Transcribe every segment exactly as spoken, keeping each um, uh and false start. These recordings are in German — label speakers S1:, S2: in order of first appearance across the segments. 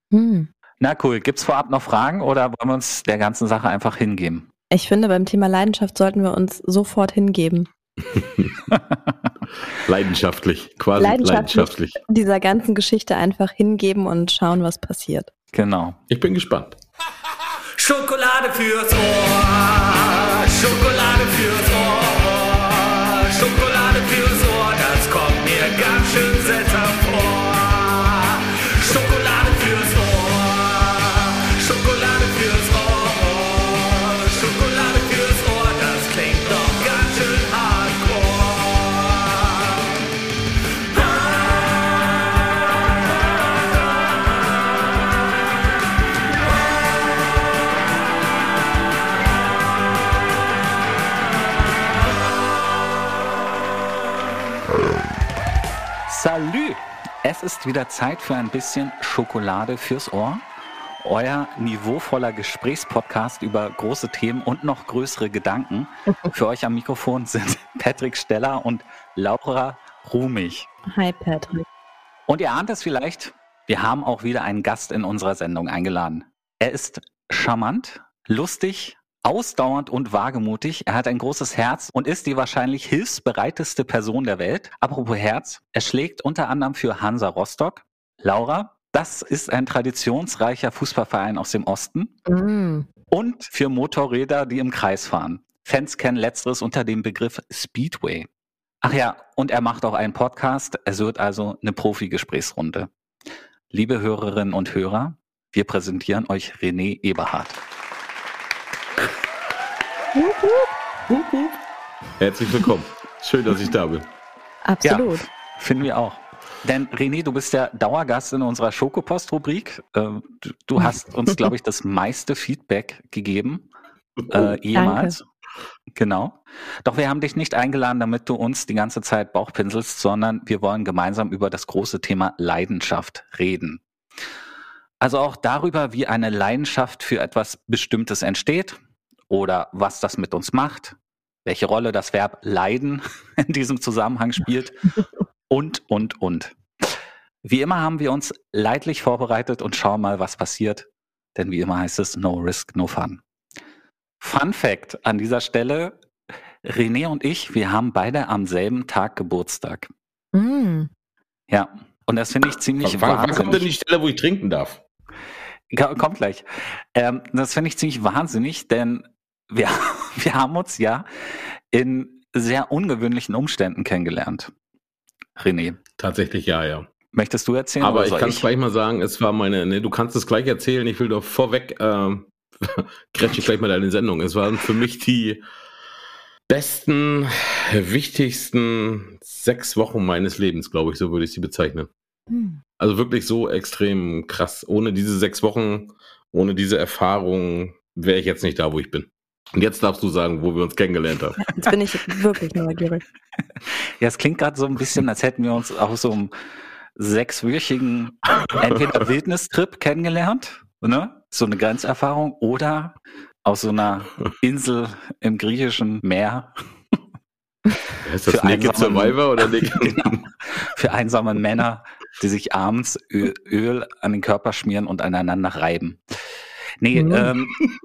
S1: Hm.
S2: Na cool, gibt's vorab noch Fragen oder wollen wir uns der ganzen Sache einfach hingeben?
S1: Ich finde, beim Thema Leidenschaft sollten wir uns sofort hingeben.
S3: Leidenschaftlich, quasi
S1: Leidenschaftlich,
S3: leidenschaftlich.
S1: Dieser ganzen Geschichte einfach hingeben und schauen, was passiert.
S2: Genau.
S3: Ich bin gespannt.
S4: Schokolade fürs Ohr, Schokolade fürs Ohr, Schokolade fürs Ohr, das kommt mir ganz schön seltsam vor. Schokolade fürs Ohr, Schokolade fürs Ohr, Schokolade fürs Ohr, das klingt doch ganz schön hardcore.
S2: Salü! Es ist wieder Zeit für ein bisschen Schokolade fürs Ohr. Euer niveauvoller Gesprächspodcast über große Themen und noch größere Gedanken. Für euch am Mikrofon sind Patrick Steller und Laura Rumig.
S1: Hi Patrick.
S2: Und ihr ahnt es vielleicht, wir haben auch wieder einen Gast in unserer Sendung eingeladen. Er ist charmant, lustig, ausdauernd und wagemutig. Er hat ein großes Herz und ist die wahrscheinlich hilfsbereiteste Person der Welt. Apropos Herz, er schlägt unter anderem für Hansa Rostock. Laura, das ist ein traditionsreicher Fußballverein aus dem Osten.
S1: Mm.
S2: Und für Motorräder, die im Kreis fahren. Fans kennen letzteres unter dem Begriff Speedway. Ach ja, und er macht auch einen Podcast. Es wird also eine Profi-Gesprächsrunde. Liebe Hörerinnen und Hörer, wir präsentieren euch René Eberhardt.
S3: Herzlich willkommen. Schön, dass ich da bin.
S1: Absolut.
S2: Ja, finden wir auch. Denn René, du bist ja Dauergast in unserer Schokopost-Rubrik. Du, du hast uns, glaube ich, das meiste Feedback gegeben, äh, jemals.
S1: Danke.
S2: Genau. Doch wir haben dich nicht eingeladen, damit du uns die ganze Zeit Bauchpinselst, sondern wir wollen gemeinsam über das große Thema Leidenschaft reden. Also auch darüber, wie eine Leidenschaft für etwas Bestimmtes entsteht oder was das mit uns macht, welche Rolle das Verb leiden in diesem Zusammenhang spielt und, und, und. Wie immer haben wir uns leidlich vorbereitet und schauen mal, was passiert. Denn wie immer heißt es, no risk, no fun. Fun Fact an dieser Stelle, René und ich, wir haben beide am selben Tag Geburtstag.
S1: Mm.
S2: Ja, und das finde ich ziemlich
S3: Wann, wann
S2: wahnsinnig.
S3: kommt denn die Stelle, wo ich trinken darf?
S2: Ja, kommt gleich. Ähm, das finde ich ziemlich wahnsinnig, denn wir, wir haben uns ja in sehr ungewöhnlichen Umständen kennengelernt. René,
S3: Tatsächlich ja, ja.
S2: möchtest du erzählen?
S3: Aber
S2: oder
S3: ich
S2: soll
S3: kann es gleich mal sagen, es war meine, ne, du kannst es gleich erzählen, ich will doch vorweg, ähm, grätsche ich gleich mal deine Sendung. Es waren für mich die besten, wichtigsten sechs Wochen meines Lebens, glaube ich, so würde ich sie bezeichnen.
S1: Mm.
S3: Also wirklich so extrem krass. Ohne diese sechs Wochen, ohne diese Erfahrung wäre ich jetzt nicht da, wo ich bin. Und jetzt darfst du sagen, wo wir uns kennengelernt haben.
S1: Jetzt bin ich wirklich neugierig.
S2: Ja, es klingt gerade so ein bisschen, als hätten wir uns auf so einem sechswöchigen entweder Wildnistrip kennengelernt, ne? So eine Grenzerfahrung, oder auf so einer Insel im griechischen Meer.
S3: Ist das
S2: Für
S3: Naked
S2: einsame-
S3: Survivor oder Naked?
S2: Genau. Für einsame Männer, die sich abends Öl, Öl an den Körper schmieren und aneinander reiben. Nee,
S1: Mhm.
S2: ähm,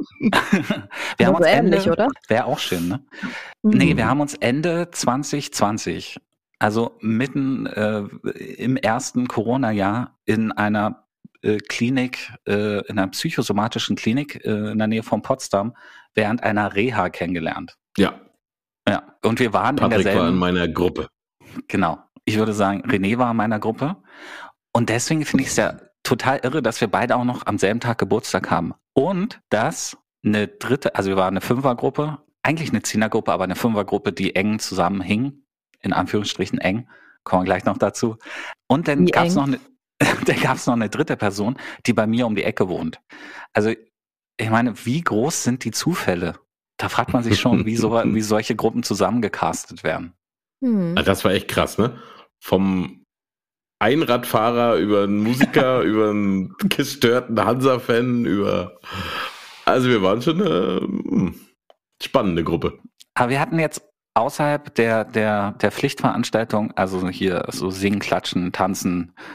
S2: wir haben
S1: Aber
S2: uns
S1: so ähnlich,
S2: Ende,
S1: oder?
S2: wäre auch schön, ne?
S1: Mm.
S2: Nee, wir haben uns Ende zwanzig zwanzig, also mitten äh, im ersten Corona-Jahr in einer äh, Klinik, äh, in einer psychosomatischen Klinik äh, in der Nähe von Potsdam während einer Reha kennengelernt.
S3: Ja,
S2: Ja, und wir waren in
S3: Patrick war in
S2: derselben,
S3: meiner Gruppe.
S2: genau, ich würde sagen, René war in meiner Gruppe und deswegen finde ich es ja total irre, dass wir beide auch noch am selben Tag Geburtstag haben und dass eine dritte, also wir waren eine Fünfergruppe, eigentlich eine Zehnergruppe, aber eine Fünfergruppe, die eng zusammenhing, in Anführungsstrichen eng, kommen wir gleich noch dazu. Und dann
S1: Wie
S2: gab es
S1: eng?
S2: noch eine, dann gab es noch eine dritte Person, die bei mir um die Ecke wohnt. Also ich meine, wie groß sind die Zufälle? Da fragt man sich schon, wie, so, wie solche Gruppen zusammengecastet werden.
S1: Hm.
S3: Ah, das war echt krass, ne? Vom Einradfahrer über einen Musiker, über einen gestörten Hansa-Fan, über... Also wir waren schon eine hm, spannende Gruppe.
S2: Aber wir hatten jetzt außerhalb der, der, der Pflichtveranstaltung, also hier so singen, klatschen, tanzen,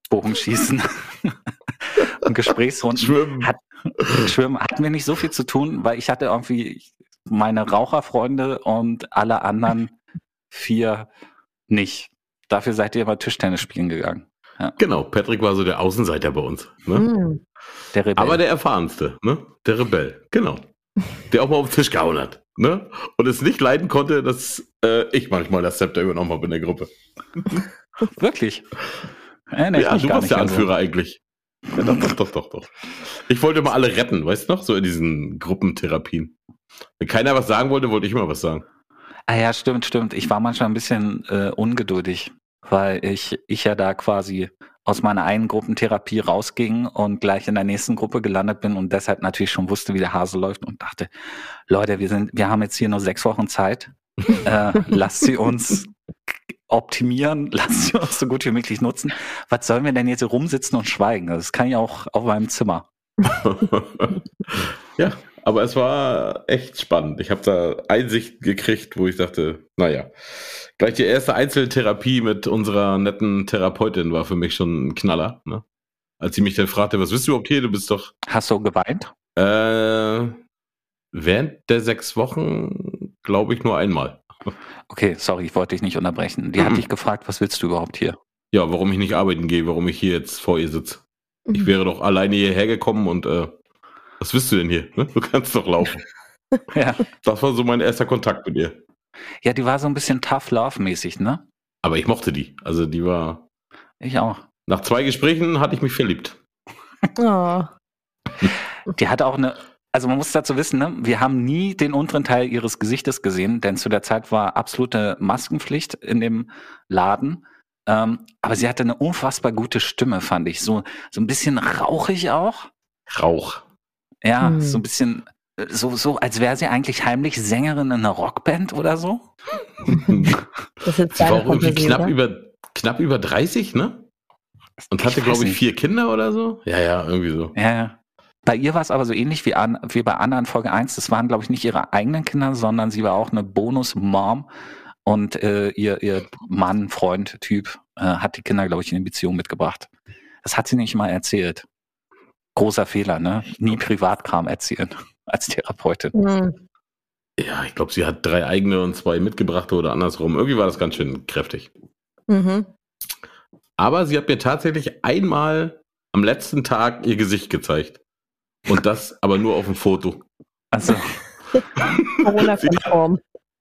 S2: Bogenschießen und Gesprächsrunden.
S3: Schwimmen.
S2: Hat, Schwimmen hatten wir nicht so viel zu tun, weil ich hatte irgendwie meine Raucherfreunde und alle anderen vier nicht. Dafür seid ihr immer Tischtennis spielen gegangen. Ja.
S3: Genau, Patrick war so der Außenseiter bei uns. Ne?
S1: Mhm.
S2: Der Rebell.
S3: Aber der erfahrenste, ne? Der Rebell, genau. Der auch mal auf den Tisch gehauen hat. Ne? Und es nicht leiden konnte, dass äh, ich manchmal das Zepter übernommen habe in der Gruppe.
S2: Wirklich? Erinnere ich
S3: Ja,
S2: mich
S3: du
S2: gar
S3: warst
S2: nicht
S3: der
S2: an so.
S3: Anführer eigentlich. Ja, doch, doch, doch, doch, doch. Ich wollte mal alle retten, weißt du noch? So in diesen Gruppentherapien. Wenn keiner was sagen wollte, wollte ich immer was sagen.
S2: Ah ja, stimmt, stimmt. Ich war manchmal ein bisschen äh, ungeduldig, weil ich, ich ja da quasi aus meiner einen Gruppentherapie rausging und gleich in der nächsten Gruppe gelandet bin und deshalb natürlich schon wusste, wie der Hase läuft und dachte, Leute, wir sind, wir haben jetzt hier nur sechs Wochen Zeit. Äh, lasst sie uns optimieren, lasst sie uns so gut wie möglich nutzen. Was sollen wir denn jetzt hier rumsitzen und schweigen? Das kann ich auch auf meinem Zimmer.
S3: Ja, aber es war echt spannend. Ich habe da Einsicht gekriegt, wo ich dachte, naja, gleich die erste Einzeltherapie mit unserer netten Therapeutin war für mich schon ein Knaller. Ne? Als sie mich dann fragte, was bist du okay, du bist doch...
S2: Hast du geweint?
S3: Äh, während der sechs Wochen, glaube ich, nur einmal.
S2: Okay, sorry, ich wollte dich nicht unterbrechen. Die hat dich gefragt, was willst du überhaupt hier?
S3: Ja, warum ich nicht arbeiten gehe, warum ich hier jetzt vor ihr sitze. Ich wäre doch alleine hierher gekommen und äh, was willst du denn hier? Ne? Du kannst doch laufen.
S2: Ja.
S3: Das war so mein erster Kontakt mit ihr.
S2: Ja, die war so ein bisschen tough love mäßig, ne?
S3: Aber ich mochte die. Also die war...
S2: Ich auch.
S3: Nach zwei Gesprächen hatte ich mich verliebt.
S1: Oh.
S2: Die hat auch eine, also man muss dazu wissen, ne? Wir haben nie den unteren Teil ihres Gesichtes gesehen, denn zu der Zeit war absolute Maskenpflicht in dem Laden. Ähm, aber sie hatte eine unfassbar gute Stimme, fand ich. So, so ein bisschen rauchig auch.
S3: Rauch.
S2: Ja,
S1: Hm.
S2: so ein bisschen, äh, so, so als wäre sie eigentlich heimlich Sängerin in einer Rockband oder so.
S1: Das ist jetzt
S3: Sie war
S1: deine
S3: auch irgendwie
S1: Fantasie,
S3: knapp
S1: oder?
S3: über, knapp über dreißig, ne? Und hatte,
S2: Ich
S3: glaube
S2: weiß
S3: ich,
S2: nicht.
S3: vier Kinder oder so. Ja, ja, irgendwie so.
S2: Ja, ja. Bei ihr war es aber so ähnlich wie, an, wie bei Anna in Folge eins. Das waren, glaube ich, nicht ihre eigenen Kinder, sondern sie war auch eine Bonus-Mom. Und äh, ihr, ihr Mann, Freund, Typ äh, hat die Kinder, glaube ich, in die Beziehung mitgebracht. Das hat sie nicht mal erzählt. Großer Fehler, ne? Nie Privatkram erzählen als Therapeutin.
S1: Hm.
S3: Ja, ich glaube, sie hat drei eigene und zwei mitgebrachte oder andersrum. Irgendwie war das ganz schön kräftig.
S1: Mhm.
S3: Aber sie hat mir tatsächlich einmal am letzten Tag ihr Gesicht gezeigt. Und das aber nur auf dem Foto.
S2: Also,
S1: Corona-konform.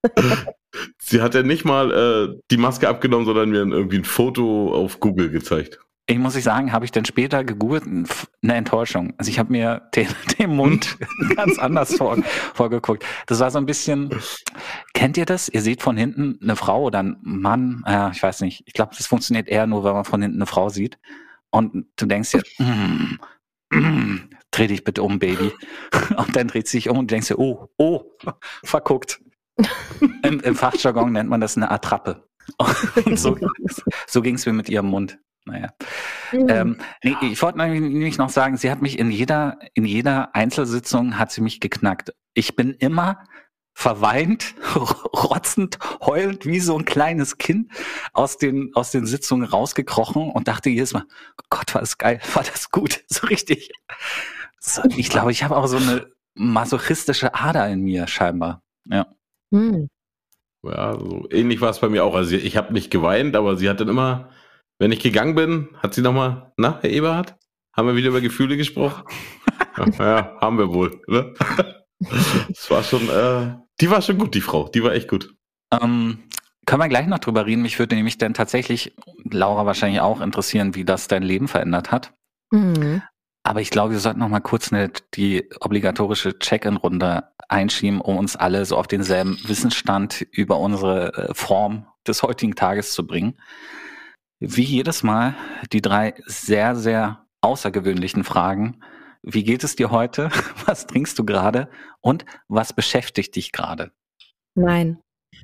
S3: Sie hat ja nicht mal äh, die Maske abgenommen, sondern mir irgendwie ein Foto auf Google gezeigt.
S2: ich muss ich sagen, habe ich dann später gegoogelt, eine Enttäuschung. Also ich habe mir den, den Mund ganz anders vor, vorgeguckt. Das war so ein bisschen, kennt ihr das? Ihr seht von hinten eine Frau oder einen Mann, ja, ich weiß nicht. Ich glaube, das funktioniert eher nur, wenn man von hinten eine Frau sieht. Und du denkst dir, mm, mm, dreh dich bitte um, Baby. Und dann dreht sie sich um und du denkst dir, oh, oh, verguckt. Im, im Fachjargon nennt man das eine Attrappe. Und so, so ging es mir mit ihrem Mund. Naja.
S1: Mhm.
S2: Ähm, nee, ich wollte nämlich noch sagen, sie hat mich in jeder, in jeder Einzelsitzung hat sie mich geknackt. Ich bin immer verweint, rotzend, heulend wie so ein kleines Kind aus den, aus den Sitzungen rausgekrochen und dachte jedes Mal, Gott, war das geil, war das gut, so richtig. So, ich glaube, ich habe auch so eine masochistische Ader in mir scheinbar. Ja.
S1: Hm.
S3: Ja, so ähnlich war es bei mir auch. Also ich habe nicht geweint, aber sie hat dann immer, wenn ich gegangen bin, hat sie nochmal, na, Herr Eberhard, haben wir wieder über Gefühle gesprochen? Ja, ja, haben wir wohl. Ne? Das war schon, äh, die war schon gut, die Frau, die war echt gut.
S2: Ähm, können wir gleich noch drüber reden. Mich würde nämlich dann tatsächlich, Laura wahrscheinlich auch interessieren, wie das dein Leben verändert hat.
S1: Mhm.
S2: Aber ich glaube, wir sollten noch mal kurz eine, die obligatorische Check-in-Runde einschieben, um uns alle so auf denselben Wissensstand über unsere äh, Form des heutigen Tages zu bringen. Wie jedes Mal die drei sehr, sehr außergewöhnlichen Fragen. Wie geht es dir heute? Was trinkst du gerade? Und was beschäftigt dich gerade?
S1: Nein.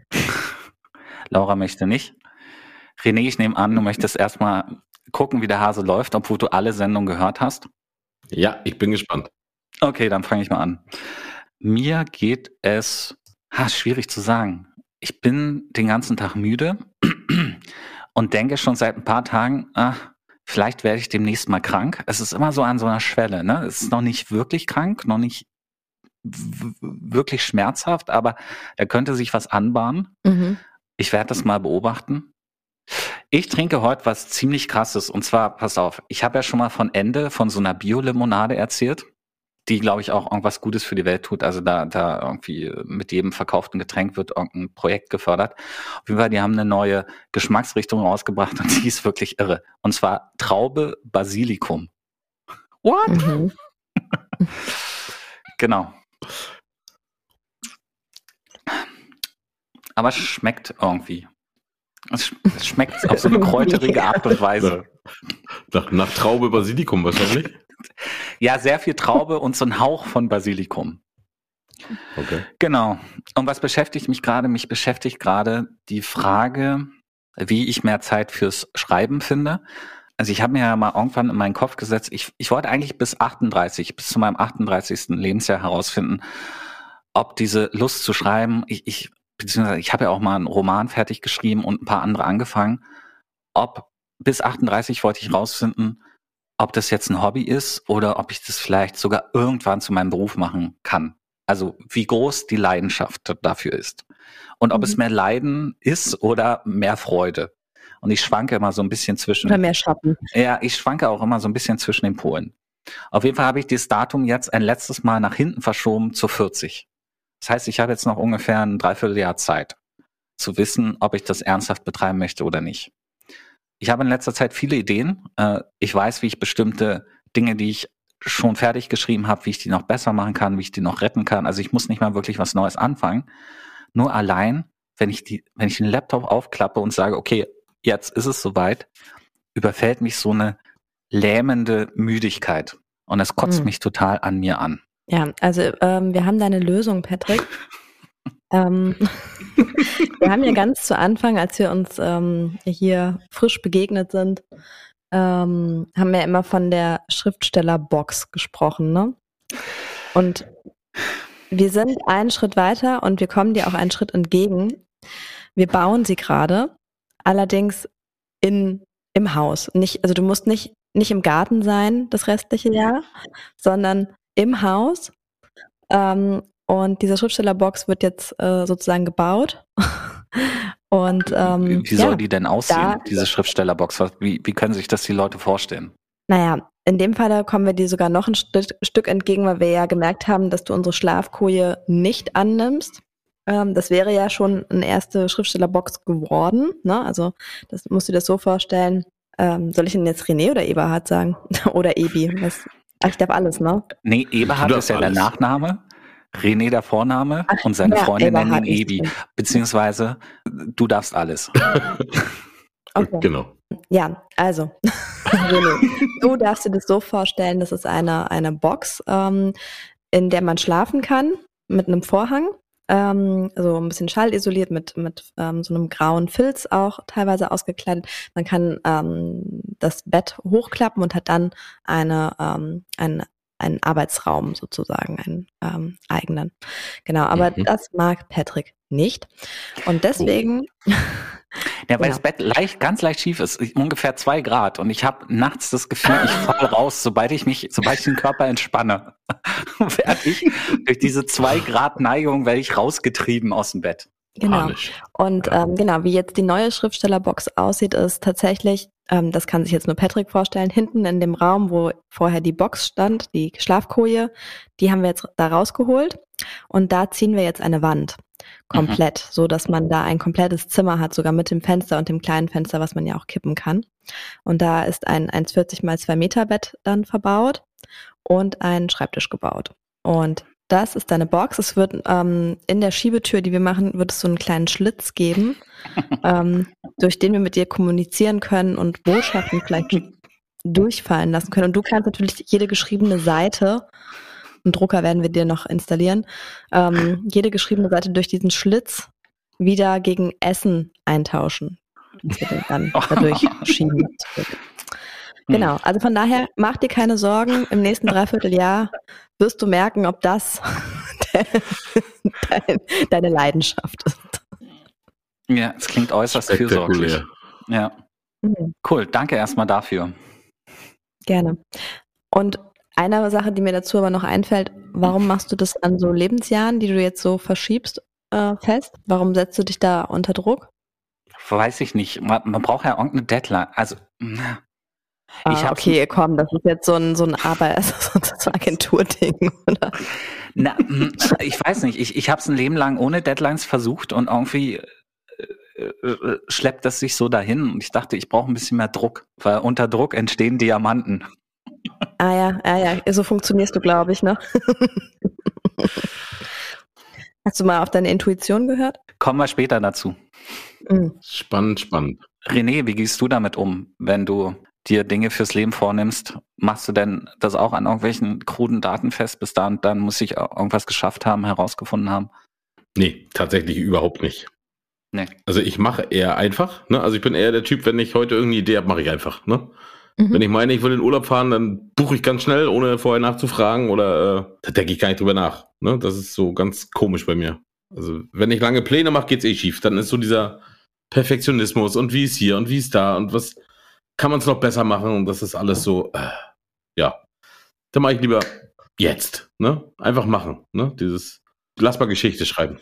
S2: Laura möchte nicht. René, ich nehme an, du möchtest erstmal gucken, wie der Hase läuft, obwohl du alle Sendungen gehört hast.
S3: Ja, ich bin gespannt.
S2: Okay, dann fange ich mal an. Mir geht es, ha, schwierig zu sagen. Ich bin den ganzen Tag müde und denke schon seit ein paar Tagen, ach, vielleicht werde ich demnächst mal krank. Es ist immer so an so einer Schwelle, ne? Es ist noch nicht wirklich krank, noch nicht w- wirklich schmerzhaft, aber da könnte sich was anbahnen.
S1: Mhm.
S2: Ich werde das mal beobachten. Ich trinke heute was ziemlich Krasses. Und zwar, pass auf, ich habe ja schon mal von Ende, von so einer Bio-Limonade erzählt, die, glaube ich, auch irgendwas Gutes für die Welt tut. Also da, da irgendwie mit jedem verkauften Getränk wird irgendein Projekt gefördert. Auf jeden Fall, die haben eine neue Geschmacksrichtung rausgebracht und die ist wirklich irre. Und zwar Traube Basilikum. What?
S1: Mhm.
S2: Genau. Aber es schmeckt irgendwie. Es, sch- es schmeckt auf so eine kräuterige Art und Weise.
S3: Nach, nach Traube Basilikum wahrscheinlich.
S2: Ja, sehr viel Traube und so ein Hauch von Basilikum.
S3: Okay.
S2: Genau. Und was beschäftigt mich gerade? Mich beschäftigt gerade die Frage, wie ich mehr Zeit fürs Schreiben finde. Also ich habe mir ja mal irgendwann in meinen Kopf gesetzt, ich, ich wollte eigentlich bis achtunddreißig, bis zu meinem achtunddreißigsten Lebensjahr herausfinden, ob diese Lust zu schreiben, ich, ich beziehungsweise ich habe ja auch mal einen Roman fertig geschrieben und ein paar andere angefangen, ob bis achtunddreißig wollte ich rausfinden, ob das jetzt ein Hobby ist oder ob ich das vielleicht sogar irgendwann zu meinem Beruf machen kann. Also wie groß die Leidenschaft dafür ist. Und ob
S1: Mhm.
S2: es mehr Leiden ist oder mehr Freude. Und ich schwanke immer so ein bisschen zwischen.
S1: Oder mehr Schatten.
S2: Ja, ich schwanke auch immer so ein bisschen zwischen den Polen. Auf jeden Fall habe ich dieses Datum jetzt ein letztes Mal nach hinten verschoben zu vierzig. Das heißt, ich habe jetzt noch ungefähr ein Dreivierteljahr Zeit, zu wissen, ob ich das ernsthaft betreiben möchte oder nicht. Ich habe in letzter Zeit viele Ideen. Äh, Ich weiß, wie ich bestimmte Dinge, die ich schon fertig geschrieben habe, wie ich die noch besser machen kann, wie ich die noch retten kann. Also ich muss nicht mal wirklich was Neues anfangen. Nur allein, wenn ich die, wenn ich den Laptop aufklappe und sage, okay, jetzt ist es soweit, überfällt mich so eine lähmende Müdigkeit. Und es kotzt
S1: Hm.
S2: mich total an mir an.
S1: Ja, also ähm, wir haben da eine Lösung, Patrick. ähm, wir haben ja ganz zu Anfang, als wir uns ähm, hier frisch begegnet sind, ähm, haben wir immer von der Schriftstellerbox gesprochen, ne? Und wir sind einen Schritt weiter und wir kommen dir auch einen Schritt entgegen. Wir bauen sie gerade, allerdings in, im Haus. Nicht, also du musst nicht, nicht im Garten sein das restliche Jahr, sondern im Haus. Ähm, und diese Schriftstellerbox wird jetzt äh, sozusagen gebaut. Und ähm,
S2: Wie, wie soll
S1: ja,
S2: die denn aussehen,
S1: da-
S2: diese Schriftstellerbox? Was- Wie, wie können sich das die Leute vorstellen?
S1: Naja, in dem Fall kommen wir dir sogar noch ein Stück, Stück entgegen, weil wir ja gemerkt haben, dass du unsere Schlafkoje nicht annimmst. Ähm, das wäre ja schon eine erste Schriftstellerbox geworden. Ne? Also das musst du dir das so vorstellen. Ähm, soll ich denn jetzt René oder Eberhard sagen? Oder Ebi? Was? Ach, ich darf alles, ne?
S2: Nee, Eberhard
S3: Du
S2: ist ja
S3: darfst
S2: der
S3: alles.
S2: Nachname, René der Vorname und seine
S1: ja,
S2: Freundin nennen
S1: Eberhard
S2: ihn
S1: ist
S2: Ebi.
S1: drin.
S2: Beziehungsweise, du darfst alles.
S1: Okay.
S3: Genau.
S1: Ja, also, René, du darfst dir das so vorstellen, das ist eine, eine Box, ähm, in der man schlafen kann, mit einem Vorhang, ähm, also ein bisschen schallisoliert, mit, mit ähm, so einem grauen Filz auch teilweise ausgekleidet. Man kann ähm, das Bett hochklappen und hat dann eine, ähm, einen, einen Arbeitsraum sozusagen, einen ähm, eigenen. Genau, aber
S3: Mhm.
S1: das mag Patrick nicht. Und deswegen...
S2: Ja, weil
S1: Genau.
S2: das Bett leicht, ganz leicht schief ist, ungefähr zwei Grad. Und ich habe nachts das Gefühl, ich falle raus, sobald ich mich, sobald ich den Körper entspanne. werde ich durch diese zwei Grad Neigung werde ich rausgetrieben aus dem Bett.
S1: Genau.
S3: Panisch.
S1: Und
S3: Ja.
S1: ähm, genau, wie jetzt die neue Schriftstellerbox aussieht, ist tatsächlich, ähm, das kann sich jetzt nur Patrick vorstellen, hinten in dem Raum, wo vorher die Box stand, die Schlafkoje, die haben wir jetzt da rausgeholt und da ziehen wir jetzt eine Wand komplett, so dass man da ein komplettes Zimmer hat, sogar mit dem Fenster und dem kleinen Fenster, was man ja auch kippen kann. Und da ist ein eins Komma vierzig mal zwei Meter Bett dann verbaut und ein Schreibtisch gebaut. Und das ist deine Box. Es wird ähm, in der Schiebetür, die wir machen, wird es so einen kleinen Schlitz geben, ähm, durch den wir mit dir kommunizieren können und Botschaften vielleicht durchfallen lassen können. Und du kannst natürlich jede geschriebene Seite, einen Drucker werden wir dir noch installieren, ähm, jede geschriebene Seite durch diesen Schlitz wieder gegen Essen eintauschen. Das wir dann dadurch schieben. Genau, also von daher, mach dir keine Sorgen, im nächsten Dreivierteljahr wirst du merken, ob das dein, deine Leidenschaft ist.
S2: Ja, es klingt äußerst fürsorglich.
S3: Spektakulär.
S2: Ja,
S1: Mhm.
S2: cool. Danke erstmal dafür.
S1: Gerne. Und eine Sache, die mir dazu aber noch einfällt, warum machst du das an so Lebensjahren, die du jetzt so verschiebst, äh, fest? Warum setzt du dich da unter Druck?
S2: Weiß ich nicht. Man, man braucht ja irgendeine Deadline. Also, na, ich
S1: Ah,
S2: hab's
S1: okay, komm, das ist jetzt so ein, so ein Aber, so ein Agenturding, oder?
S2: Na, hm, ich weiß nicht, ich, ich habe es ein Leben lang ohne Deadlines versucht und irgendwie äh, äh, schleppt das sich so dahin und ich dachte, ich brauche ein bisschen mehr Druck, weil unter Druck entstehen Diamanten.
S1: Ah ja, ah ja, so funktionierst du, glaube ich, ne? Hast du mal auf deine Intuition gehört?
S2: Kommen wir später dazu.
S1: Mhm.
S3: Spannend, spannend.
S2: René, wie gehst du damit um, wenn du dir Dinge fürs Leben vornimmst? Machst du denn das auch an irgendwelchen kruden Daten fest, bis da und dann muss ich irgendwas geschafft haben, herausgefunden haben?
S3: Nee, tatsächlich überhaupt nicht.
S2: Nee.
S3: Also ich mache eher einfach, ne? Also ich bin eher der Typ, wenn ich heute irgendeine Idee habe, mache ich einfach, ne?
S1: Mhm.
S3: Wenn ich meine, ich will in den Urlaub fahren, dann buche ich ganz schnell, ohne vorher nachzufragen oder äh, da denke ich gar nicht drüber nach. Ne? Das ist so ganz komisch bei mir. Also wenn ich lange Pläne mache, geht's eh schief. Dann ist so dieser Perfektionismus und wie ist hier und wie ist da und was kann man es noch besser machen und das ist alles so, äh, ja. Dann mache ich lieber jetzt, ne? Einfach machen, ne? Dieses, lass mal Geschichte schreiben.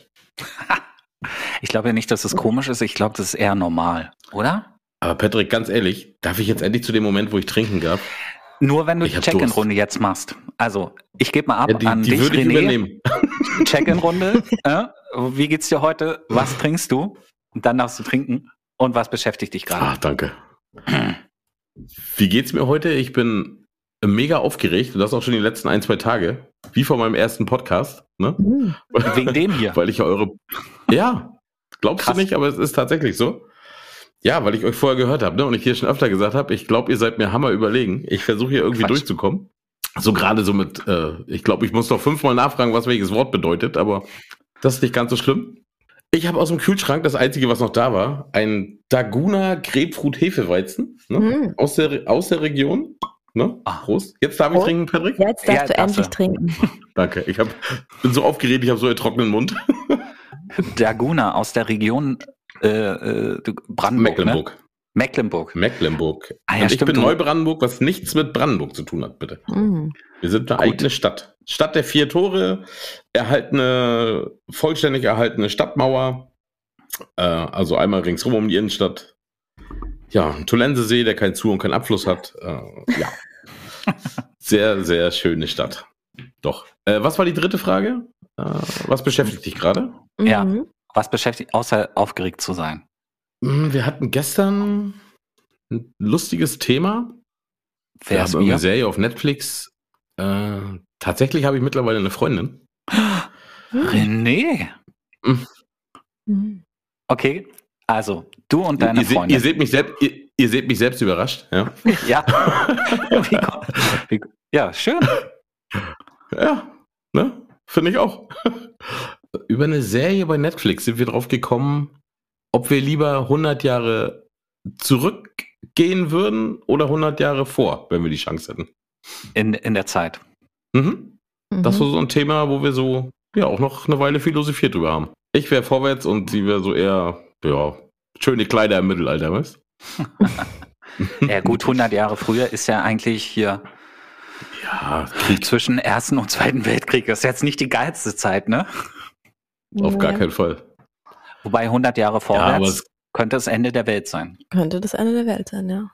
S2: Ich glaube ja nicht, dass es komisch ist, ich glaube, das ist eher normal, oder?
S3: Aber Patrick, ganz ehrlich, darf ich jetzt endlich zu dem Moment, wo ich trinken darf?
S2: Nur wenn du
S3: Ich
S2: die
S3: hab
S2: Check-in-Runde jetzt machst. Also, ich gebe mal ab
S3: Ja, die
S2: an
S3: die
S2: dich,
S3: würde ich
S2: René.
S3: übernehmen.
S2: Check-in-Runde. äh, wie geht's dir heute? Was trinkst du? Und dann darfst du trinken. Und was beschäftigt dich gerade?
S3: Ach, danke. Wie geht's mir heute? Ich bin mega aufgeregt und das auch schon die letzten ein, zwei Tage. Wie vor meinem ersten Podcast. Ne?
S1: Mhm.
S2: Wegen dem hier.
S3: Weil ich ja eure... Ja, glaubst
S2: Krass.
S3: du nicht, aber es ist tatsächlich so. Ja, weil ich euch vorher gehört habe, ne? Und ich hier schon öfter gesagt habe, ich glaube, ihr seid mir hammer überlegen. Ich versuche hier irgendwie
S2: Quatsch.
S3: durchzukommen. So gerade so mit, äh, ich glaube, ich muss noch fünfmal nachfragen, was welches Wort bedeutet, aber das ist nicht ganz so schlimm. Ich habe aus dem Kühlschrank, das Einzige, was noch da war, ein Daguna Grapefruit Hefeweizen, ne?
S1: Mhm.
S3: aus, der, aus der Region. Ne?
S2: Ah.
S3: Prost. Jetzt darf ich
S1: Prost.
S3: trinken, Patrick?
S1: Jetzt darfst
S2: Ja,
S1: du
S2: darfst
S1: endlich
S2: du.
S1: trinken.
S3: Danke. Ich hab, bin so aufgeregt, ich habe so einen trockenen Mund.
S2: Daguna aus der Region äh, äh, Brandenburg,
S3: Mecklenburg.
S2: Ne? Mecklenburg.
S3: Mecklenburg.
S2: Ah ja,
S3: Und ich
S2: stimmt,
S3: bin
S2: du-
S3: Neubrandenburg, was nichts mit Brandenburg zu tun hat, bitte.
S1: Mhm.
S3: Wir sind eine
S2: Gut.
S3: eigene Stadt. Stadt der vier Tore, erhaltene, vollständig erhaltene Stadtmauer. Äh, also einmal ringsrum um die Innenstadt. Ja, ein Tollensesee, der keinen Zu- und keinen Abfluss hat. Äh, ja. Sehr, sehr schöne Stadt. Doch. Äh, was war die dritte Frage? Äh, was beschäftigt dich gerade?
S2: Ja.
S1: Mhm.
S2: Was beschäftigt, außer aufgeregt zu sein?
S3: Hm, Wir hatten gestern ein lustiges Thema. Wir
S2: Wer
S3: haben
S2: ist
S3: eine
S2: wir?
S3: Serie auf Netflix. Äh, tatsächlich habe ich mittlerweile eine Freundin.
S2: René.
S1: Mhm.
S2: Okay, also du und deine
S3: ihr, se-
S2: Freundin.
S3: ihr, seht mich selbst, ihr, ihr seht mich selbst überrascht. Ja,
S2: Ja. Wie ko- wie, ja, schön.
S3: ja ne? Finde ich auch. Über eine Serie bei Netflix sind wir drauf gekommen, ob wir lieber hundert Jahre zurückgehen würden oder hundert Jahre vor, wenn wir die Chance hätten.
S2: In, in der Zeit.
S3: Mhm. Das
S1: Mhm.
S3: war so ein Thema, wo wir so ja auch noch eine Weile philosophiert drüber haben. Ich wäre vorwärts und sie wäre so eher, ja, schöne Kleider im Mittelalter, weißt
S2: Ja gut, hundert Jahre früher ist ja eigentlich hier
S3: Ja, Krieg
S2: zwischen Ersten und Zweiten Weltkrieg. Das ist jetzt nicht die geilste Zeit, ne?
S3: auf gar
S1: Nee.
S3: keinen Fall.
S2: Wobei hundert Jahre
S3: aber
S2: vorwärts
S3: es-
S2: könnte das Ende der Welt sein.
S1: Könnte das Ende der Welt sein, ja.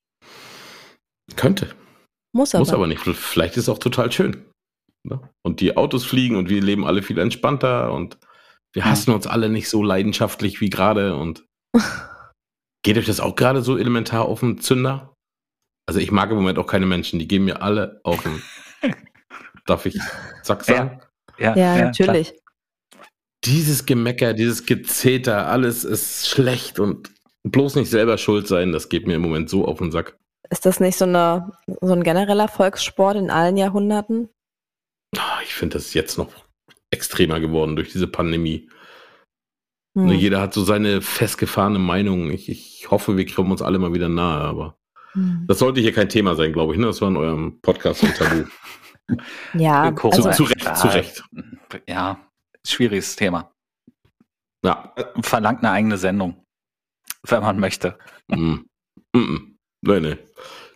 S3: Könnte,
S1: Muss aber.
S3: muss aber nicht. Vielleicht ist es auch total schön. Ne? Und die Autos fliegen und wir leben alle viel entspannter und wir
S2: Ja.
S3: hassen uns alle nicht so leidenschaftlich wie gerade. Und geht euch das auch gerade so elementar auf den Zünder? Also ich mag im Moment auch keine Menschen, die gehen mir alle auf den... Darf ich Sack sagen?
S2: Ja,
S1: Ja,
S2: klar.
S1: natürlich.
S3: Dieses Gemecker, dieses Gezeter, alles ist schlecht und bloß nicht selber schuld sein, das geht mir im Moment so auf den Sack.
S1: Ist das nicht so, eine, so ein genereller Volkssport in allen Jahrhunderten?
S3: Ah, Ich finde das ist jetzt noch extremer geworden durch diese Pandemie.
S1: Hm.
S3: Ne, Jeder hat so seine festgefahrene Meinung. Ich, ich hoffe, wir kommen uns alle mal wieder nahe, aber
S1: Hm.
S3: das sollte hier kein Thema sein, glaube ich. Ne? Das war in eurem Podcast ein Tabu.
S1: Ja,
S2: Corona-
S1: also,
S3: zu Recht, zu Recht.
S2: Ja, schwieriges Thema.
S3: Ja.
S2: Verlangt eine eigene Sendung, wenn man möchte.
S3: Mm. Mm -mm. Nee, nee.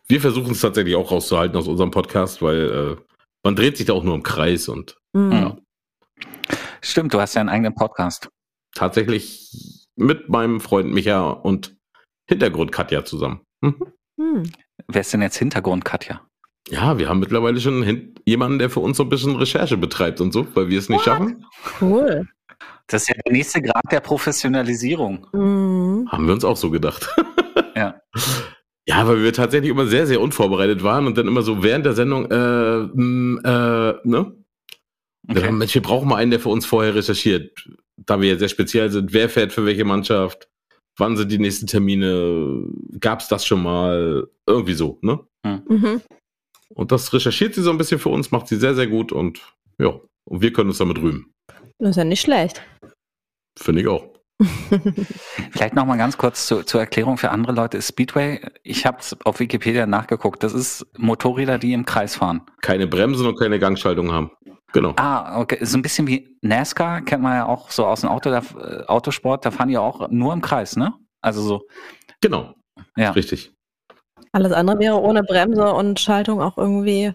S3: wir versuchen es tatsächlich auch rauszuhalten aus unserem Podcast, weil äh, man dreht sich da auch nur im Kreis und
S1: Mhm.
S3: ja,
S2: Stimmt, du hast ja einen eigenen Podcast.
S3: tatsächlich mit meinem Freund Micha und Hintergrund Katja zusammen. Mhm.
S1: Hm.
S2: Wer ist denn jetzt Hintergrund, Katja?
S3: Ja, wir haben mittlerweile schon hin- jemanden, der für uns so ein bisschen Recherche betreibt und so, weil wir es nicht schaffen.
S1: Cool.
S2: Das ist ja der nächste Grad der Professionalisierung.
S1: Mhm.
S3: Haben wir uns auch so gedacht.
S2: Ja.
S3: Ja, weil wir tatsächlich immer sehr, sehr unvorbereitet waren und dann immer so während der Sendung, äh, mh, äh, ne? Dann
S2: Okay.
S3: haben, Mensch, wir brauchen mal einen, der für uns vorher recherchiert. Da wir ja sehr speziell sind, wer fährt für welche Mannschaft, wann sind die nächsten Termine, gab's das schon mal, irgendwie so, ne?
S1: Mhm.
S3: Und das recherchiert sie so ein bisschen für uns, macht sie sehr, sehr gut und ja, und wir können uns damit rühmen.
S1: Das ist ja nicht schlecht.
S3: Finde ich auch.
S2: Vielleicht noch mal ganz kurz zu, zur Erklärung für andere Leute. Speedway, ich habe es auf Wikipedia nachgeguckt, das ist Motorräder, die im Kreis fahren.
S3: Keine Bremsen und keine Gangschaltung haben. Genau.
S2: Ah, okay. So ein bisschen wie NASCAR, kennt man ja auch so aus dem Auto, da, äh, Autosport, da fahren die auch nur im Kreis, ne? Also so,
S3: Genau.
S2: ja.
S3: Richtig.
S1: Alles andere wäre ohne Bremse und Schaltung auch irgendwie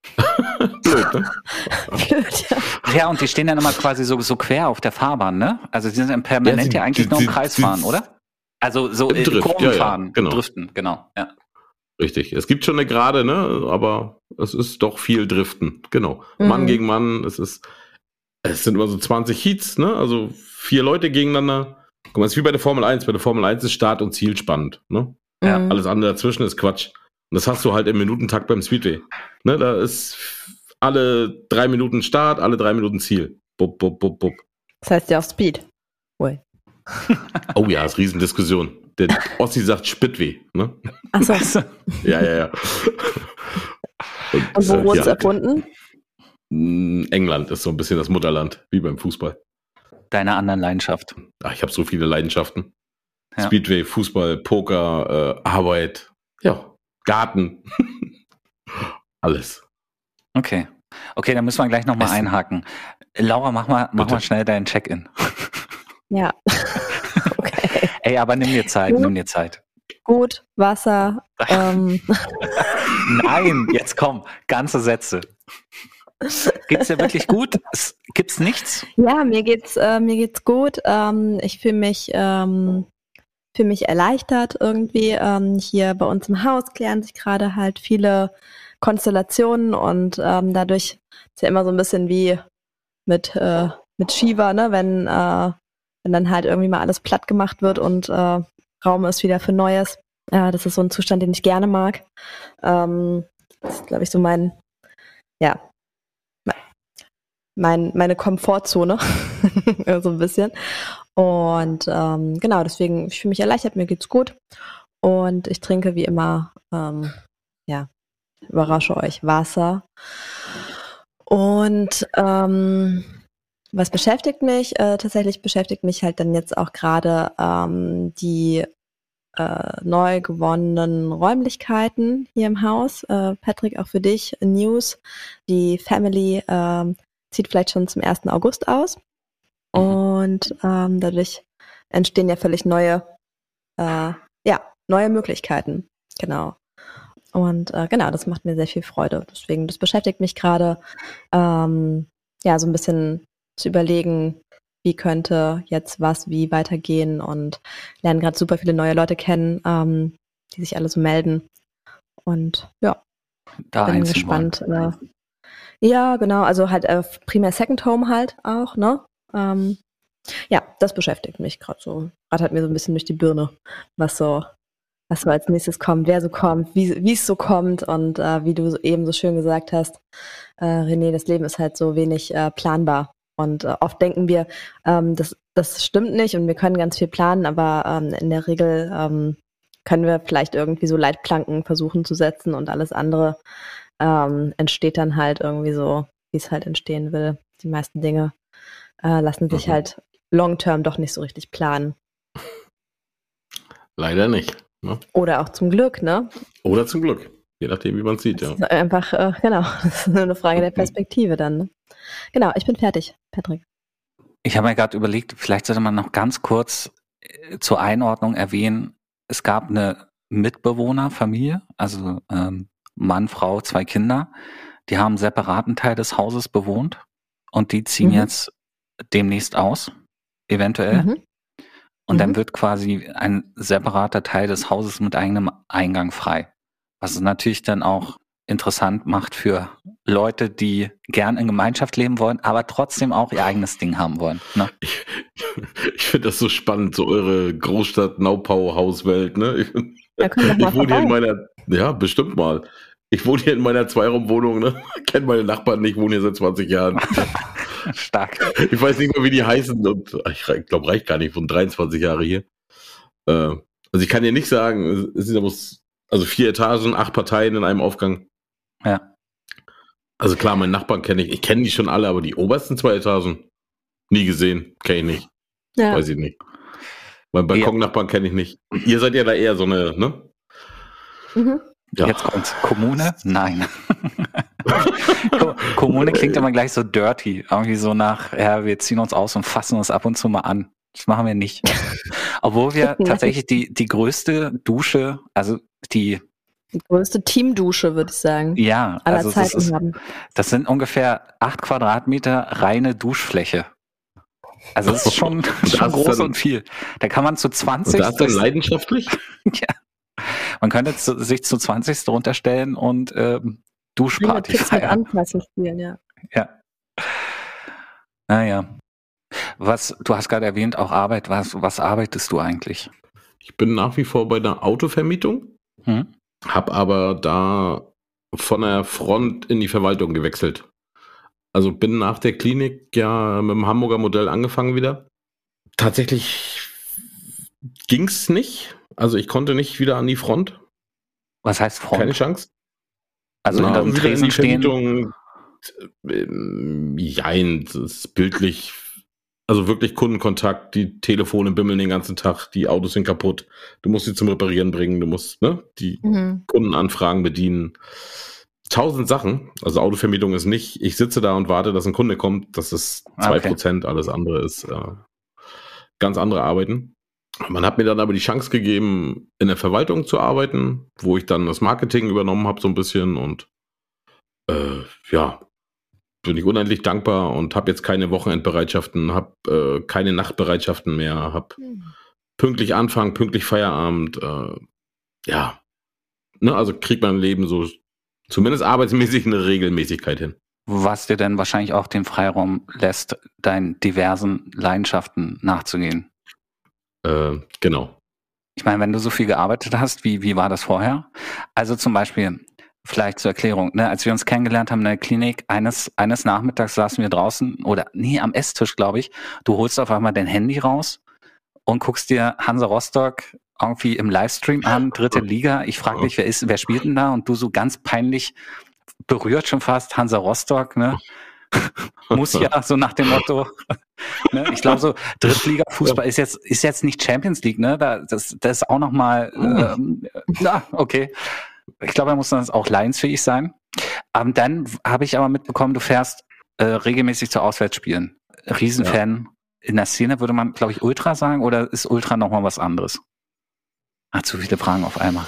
S3: Blöd, ne?
S1: blöd. Ja.
S2: Ja, und die stehen dann immer quasi so, so quer auf der Fahrbahn, ne? Also die sind dann permanent
S3: Ja, sie-
S2: ja eigentlich
S3: die-
S2: nur im
S3: die-
S2: Kreis
S3: die-
S2: fahren, oder? Also so
S3: Im
S2: äh,
S3: Drift,
S2: Kurven
S3: ja, ja,
S2: fahren,
S3: genau.
S2: driften, genau. Ja.
S3: Richtig. Es gibt schon eine Gerade, ne? Aber es ist doch viel Driften. Genau.
S1: Mhm.
S3: Mann gegen Mann. Es ist, es sind immer so zwanzig Heats, ne? Also vier Leute gegeneinander. Guck mal, es ist wie bei der Formel eins. Bei der Formel eins ist Start und Ziel spannend, ne?
S2: Ja,
S1: Mhm.
S3: Alles andere dazwischen ist Quatsch. Und das hast du halt im Minutentakt beim Speedway. Ne? Da ist alle drei Minuten Start, alle drei Minuten Ziel. Bub, bub, bub, bub.
S1: Das heißt ja auch Speed. Ui.
S3: Oh ja, ist Riesendiskussion. Der Ossi sagt Spitweh, ne?
S1: Achso.
S3: Ja, ja, ja.
S1: Und wo
S3: äh,
S1: wurde es
S3: ja,
S1: erfunden?
S3: mh, England ist so ein bisschen das Mutterland, wie beim Fußball.
S2: deine anderen Leidenschaft.
S3: Ach, ich habe so viele Leidenschaften.
S2: Ja.
S3: Speedway, Fußball, Poker, äh, Arbeit, ja, Garten. Alles.
S2: Okay. Okay, dann müssen wir gleich nochmal
S3: Essen.
S2: einhaken. Laura, mach mal, mach
S3: Bitte.
S2: mal schnell deinen Check-in.
S1: Ja. Okay.
S2: Ey, aber nimm dir Zeit,
S1: Gut.
S2: nimm dir Zeit.
S1: Gut, Wasser. Ähm,
S2: Nein, jetzt komm, ganze Sätze. Geht's dir wirklich gut? Es, gibt's nichts?
S1: ja, mir geht's, äh, mir geht's gut. Ähm, ich fühle mich, ähm, fühle mich erleichtert irgendwie. Ähm, hier bei uns im Haus klären sich gerade halt viele Konstellationen und ähm, dadurch ist ja immer so ein bisschen wie mit äh, mit Shiva, ne, wenn äh, wenn dann halt irgendwie mal alles platt gemacht wird und äh, Raum ist wieder für Neues. Äh, das ist so ein Zustand, den ich gerne mag. Ähm, das ist, glaube ich, so mein, ja, mein, meine Komfortzone, so ein bisschen. Und ähm, genau, deswegen, ich fühle mich erleichtert, mir geht's gut. Und ich trinke wie immer, ähm, ja, überrasche euch, Wasser. Und ähm, was beschäftigt mich? Äh, tatsächlich beschäftigt mich halt dann jetzt auch gerade ähm, die äh, neu gewonnenen Räumlichkeiten hier im Haus. Äh, Patrick, auch für dich News. Die Family ähm, zieht vielleicht schon zum ersten August aus. Und ähm, dadurch entstehen ja völlig neue, äh, ja, neue Möglichkeiten. Genau. Und äh, genau, das macht mir sehr viel Freude. Deswegen, das beschäftigt mich gerade, ähm, ja, so ein bisschen zu überlegen, wie könnte jetzt was wie weitergehen und lernen gerade super viele neue Leute kennen, ähm, die sich alle so melden. Und ja,
S2: Da
S1: bin
S2: einziehen
S1: gespannt. Äh, ja, genau, also halt äh, primär Second Home halt auch, ne? Ähm, ja, das beschäftigt mich gerade so. Gerade hat mir so ein bisschen durch die Birne, was so, was so als nächstes kommt, wer so kommt, wie wie es so kommt und äh, wie du so eben so schön gesagt hast, äh, René, das Leben ist halt so wenig äh, planbar. Und äh, oft denken wir, ähm, das, das stimmt nicht und wir können ganz viel planen, aber ähm, in der Regel ähm, können wir vielleicht irgendwie so Leitplanken versuchen zu setzen und alles andere ähm, entsteht dann halt irgendwie so, wie es halt entstehen will. Die meisten Dinge äh, lassen sich
S3: Mhm.
S1: halt long-term doch nicht so richtig planen.
S3: Leider nicht. Ne?
S1: Oder auch zum Glück, ne?
S3: Oder zum Glück. Je nachdem, wie man es sieht, ja.
S1: Das ist einfach, äh, genau, das ist nur eine Frage der Perspektive dann. Ne? Genau, ich bin fertig, Patrick.
S2: Ich habe mir gerade überlegt, vielleicht sollte man noch ganz kurz äh, zur Einordnung erwähnen, es gab eine Mitbewohner, Familie, also ähm, Mann, Frau, zwei Kinder, die haben einen separaten Teil des Hauses bewohnt und die ziehen
S1: Mhm.
S2: jetzt demnächst aus, eventuell.
S1: Mhm.
S2: Und
S1: Mhm.
S2: dann wird quasi ein separater Teil des Hauses mit eigenem Eingang frei. Was es natürlich dann auch interessant macht für Leute, die gern in Gemeinschaft leben wollen, aber trotzdem auch ihr eigenes Ding haben wollen. Ne?
S3: Ich, ich finde das so spannend, so eure Großstadt-Naupau-Hauswelt, ne? Ich,
S1: Da können wir
S3: ich
S1: mal
S3: wohne hier in
S1: vorbei.
S3: meiner, ja, bestimmt mal. Ich wohne hier in meiner Zweiraumwohnung, ne? Kenne meine Nachbarn nicht, wohne hier seit zwanzig Jahren.
S2: Stark.
S3: Ich weiß nicht mehr, wie die heißen und ich glaube, reicht gar nicht, von dreiundzwanzig Jahre hier. Äh, also ich kann dir nicht sagen, es sind ja bloß, also vier Etagen, acht Parteien in einem Aufgang.
S2: Ja.
S3: Also klar, meinen Nachbarn kenne ich, ich kenne die schon alle, aber die obersten zwei Etagen nie gesehen, kenne ich nicht,
S1: Ja.
S3: weiß ich nicht. Meinen Balkonnachbarn kenne ich nicht. Ihr seid ja da eher so eine, ne?
S1: Mhm.
S3: Ja.
S2: Jetzt kommt's. Kommune? Nein. Ko- Kommune klingt immer gleich so dirty. Irgendwie so nach, ja, wir ziehen uns aus und fassen uns ab und zu mal an. Das machen wir nicht. Obwohl wir tatsächlich die, die größte Dusche, also die,
S1: Die größte Teamdusche, würde ich sagen,
S2: ja,
S1: aller
S2: also das,
S1: Zeiten
S2: ist,
S1: haben.
S2: das sind ungefähr acht Quadratmeter reine Duschfläche. Also das ist schon,
S3: das
S2: schon
S3: ist
S2: groß
S3: dann-
S2: und viel. Da kann man zu
S3: Und
S2: zwanzig,
S3: da ist dann leidenschaftlich?
S2: ja, man könnte zu, sich zu zwanzig drunter stellen und ähm, Duschparty
S1: Kids mit
S2: feiern.
S1: Anpassen spielen, ja.
S2: Ja. Naja. Was, du hast gerade erwähnt, auch Arbeit. Was, was arbeitest du eigentlich?
S3: Ich bin nach wie vor bei der Autovermietung,
S2: Hm?
S3: habe aber da von der Front in die Verwaltung gewechselt. Also bin nach der Klinik ja mit dem Hamburger Modell angefangen wieder. Tatsächlich ging's nicht. Also ich konnte nicht wieder an die Front.
S2: Was heißt Front?
S3: Keine Chance.
S2: Also
S3: Na,
S2: hinter dem
S3: wieder in
S2: Tresen
S3: die
S2: stehen?
S3: Vermietung. Ähm, Jein, das ist bildlich. Also wirklich Kundenkontakt, die Telefone bimmeln den ganzen Tag, die Autos sind kaputt. Du musst sie zum Reparieren bringen, du musst ne, die
S1: Mhm.
S3: Kundenanfragen bedienen. Tausend Sachen. Also Autovermietung ist nicht, ich sitze da und warte, dass ein Kunde kommt. Das ist zwei Prozent,
S2: Okay.
S3: alles andere ist äh, ganz andere Arbeiten. Man hat mir dann aber die Chance gegeben, in der Verwaltung zu arbeiten, wo ich dann das Marketing übernommen habe so ein bisschen und äh, ja, bin ich unendlich dankbar und habe jetzt keine Wochenendbereitschaften, habe äh, keine Nachtbereitschaften mehr, habe pünktlich Anfang, pünktlich Feierabend. Äh, ja, ne, also kriegt mein Leben so zumindest arbeitsmäßig eine Regelmäßigkeit hin.
S2: Was dir denn wahrscheinlich auch den Freiraum lässt, deinen diversen Leidenschaften nachzugehen.
S3: Äh, genau.
S2: Ich meine, wenn du so viel gearbeitet hast, wie, wie war das vorher? Also zum Beispiel, vielleicht zur Erklärung, ne, als wir uns kennengelernt haben in der Klinik, eines, eines Nachmittags saßen wir draußen, oder nee, am Esstisch, glaube ich. Du holst auf einmal dein Handy raus und guckst dir Hansa Rostock irgendwie im Livestream an, dritte Liga. Ich frage dich, wer ist, wer spielt denn da? Und du so ganz peinlich berührt schon fast Hansa Rostock, ne? Muss ja, so nach dem Motto. Ne? Ich glaube so, Drittliga-Fußball ist jetzt, ist jetzt nicht Champions League, ne? Da, das, das ist auch nochmal, ähm, na, okay. Ich glaube, da muss das auch leidensfähig sein. Ähm, dann habe ich aber mitbekommen, du fährst äh, regelmäßig zu Auswärtsspielen. Riesenfan. In der Szene würde man, glaube ich, Ultra sagen, oder ist Ultra nochmal was anderes? Ach, zu viele Fragen auf einmal.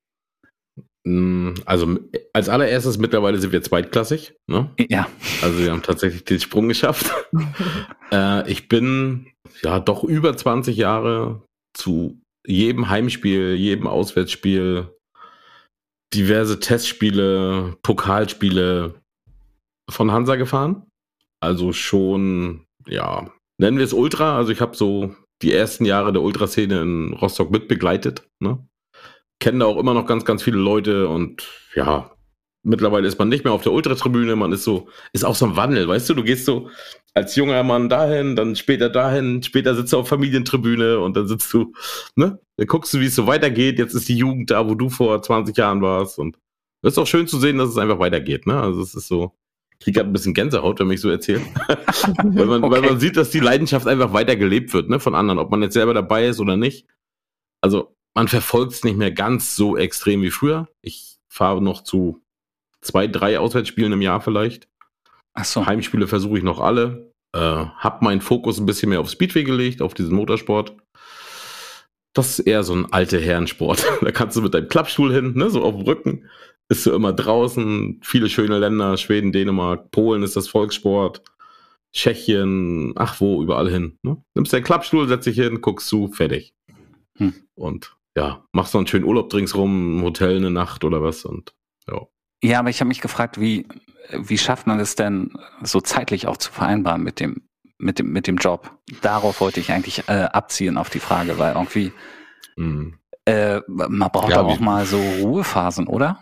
S3: Also als allererstes mittlerweile sind wir zweitklassig. Ne?
S2: Ja.
S3: Also wir haben tatsächlich den Sprung geschafft. äh, ich bin ja doch über zwanzig Jahre zu jedem Heimspiel, jedem Auswärtsspiel, diverse Testspiele, Pokalspiele von Hansa gefahren. Also schon, ja, nennen wir es Ultra. Also ich habe so die ersten Jahre der Ultraszene in Rostock mit begleitet. Ne? Kenne da auch immer noch ganz, ganz viele Leute und ja, mittlerweile ist man nicht mehr auf der Ultratribüne, man ist so, ist auch so ein Wandel, weißt du, du gehst so als junger Mann dahin, dann später dahin, später sitzt du auf Familientribüne und dann sitzt du, ne, dann guckst du, wie es so weitergeht, jetzt ist die Jugend da, wo du vor zwanzig Jahren warst und es ist auch schön zu sehen, dass es einfach weitergeht, ne, also es ist so, ich kriege gerade ein bisschen Gänsehaut, wenn ich so erzähle, weil, man,
S2: Okay.
S3: weil man sieht, dass die Leidenschaft einfach weiter gelebt wird, ne, von anderen, ob man jetzt selber dabei ist oder nicht, also man verfolgt es nicht mehr ganz so extrem wie früher. Ich fahre noch zu zwei, drei Auswärtsspielen im Jahr vielleicht.
S2: Ach so.
S3: Heimspiele versuche ich noch alle. Äh, hab meinen Fokus ein bisschen mehr auf Speedway gelegt, auf diesen Motorsport. das ist eher so ein alte Herrensport. Da kannst du mit deinem Klappstuhl hin, ne, so auf dem Rücken, bist du immer draußen, viele schöne Länder, Schweden, Dänemark, Polen ist das Volkssport, Tschechien, ach wo, überall hin. Ne? Nimmst deinen Klappstuhl, setzt dich hin, guckst zu, fertig. Hm. Und ja, machst noch einen schönen Urlaub ringsrum, im Hotel eine Nacht oder was und ja.
S2: Ja, aber ich habe mich gefragt, wie, wie schafft man es denn so zeitlich auch zu vereinbaren mit dem, mit dem, mit dem Job? Darauf wollte ich eigentlich äh, abzielen auf die Frage, weil irgendwie mhm. äh, man braucht ja, auch mal so Ruhephasen, oder?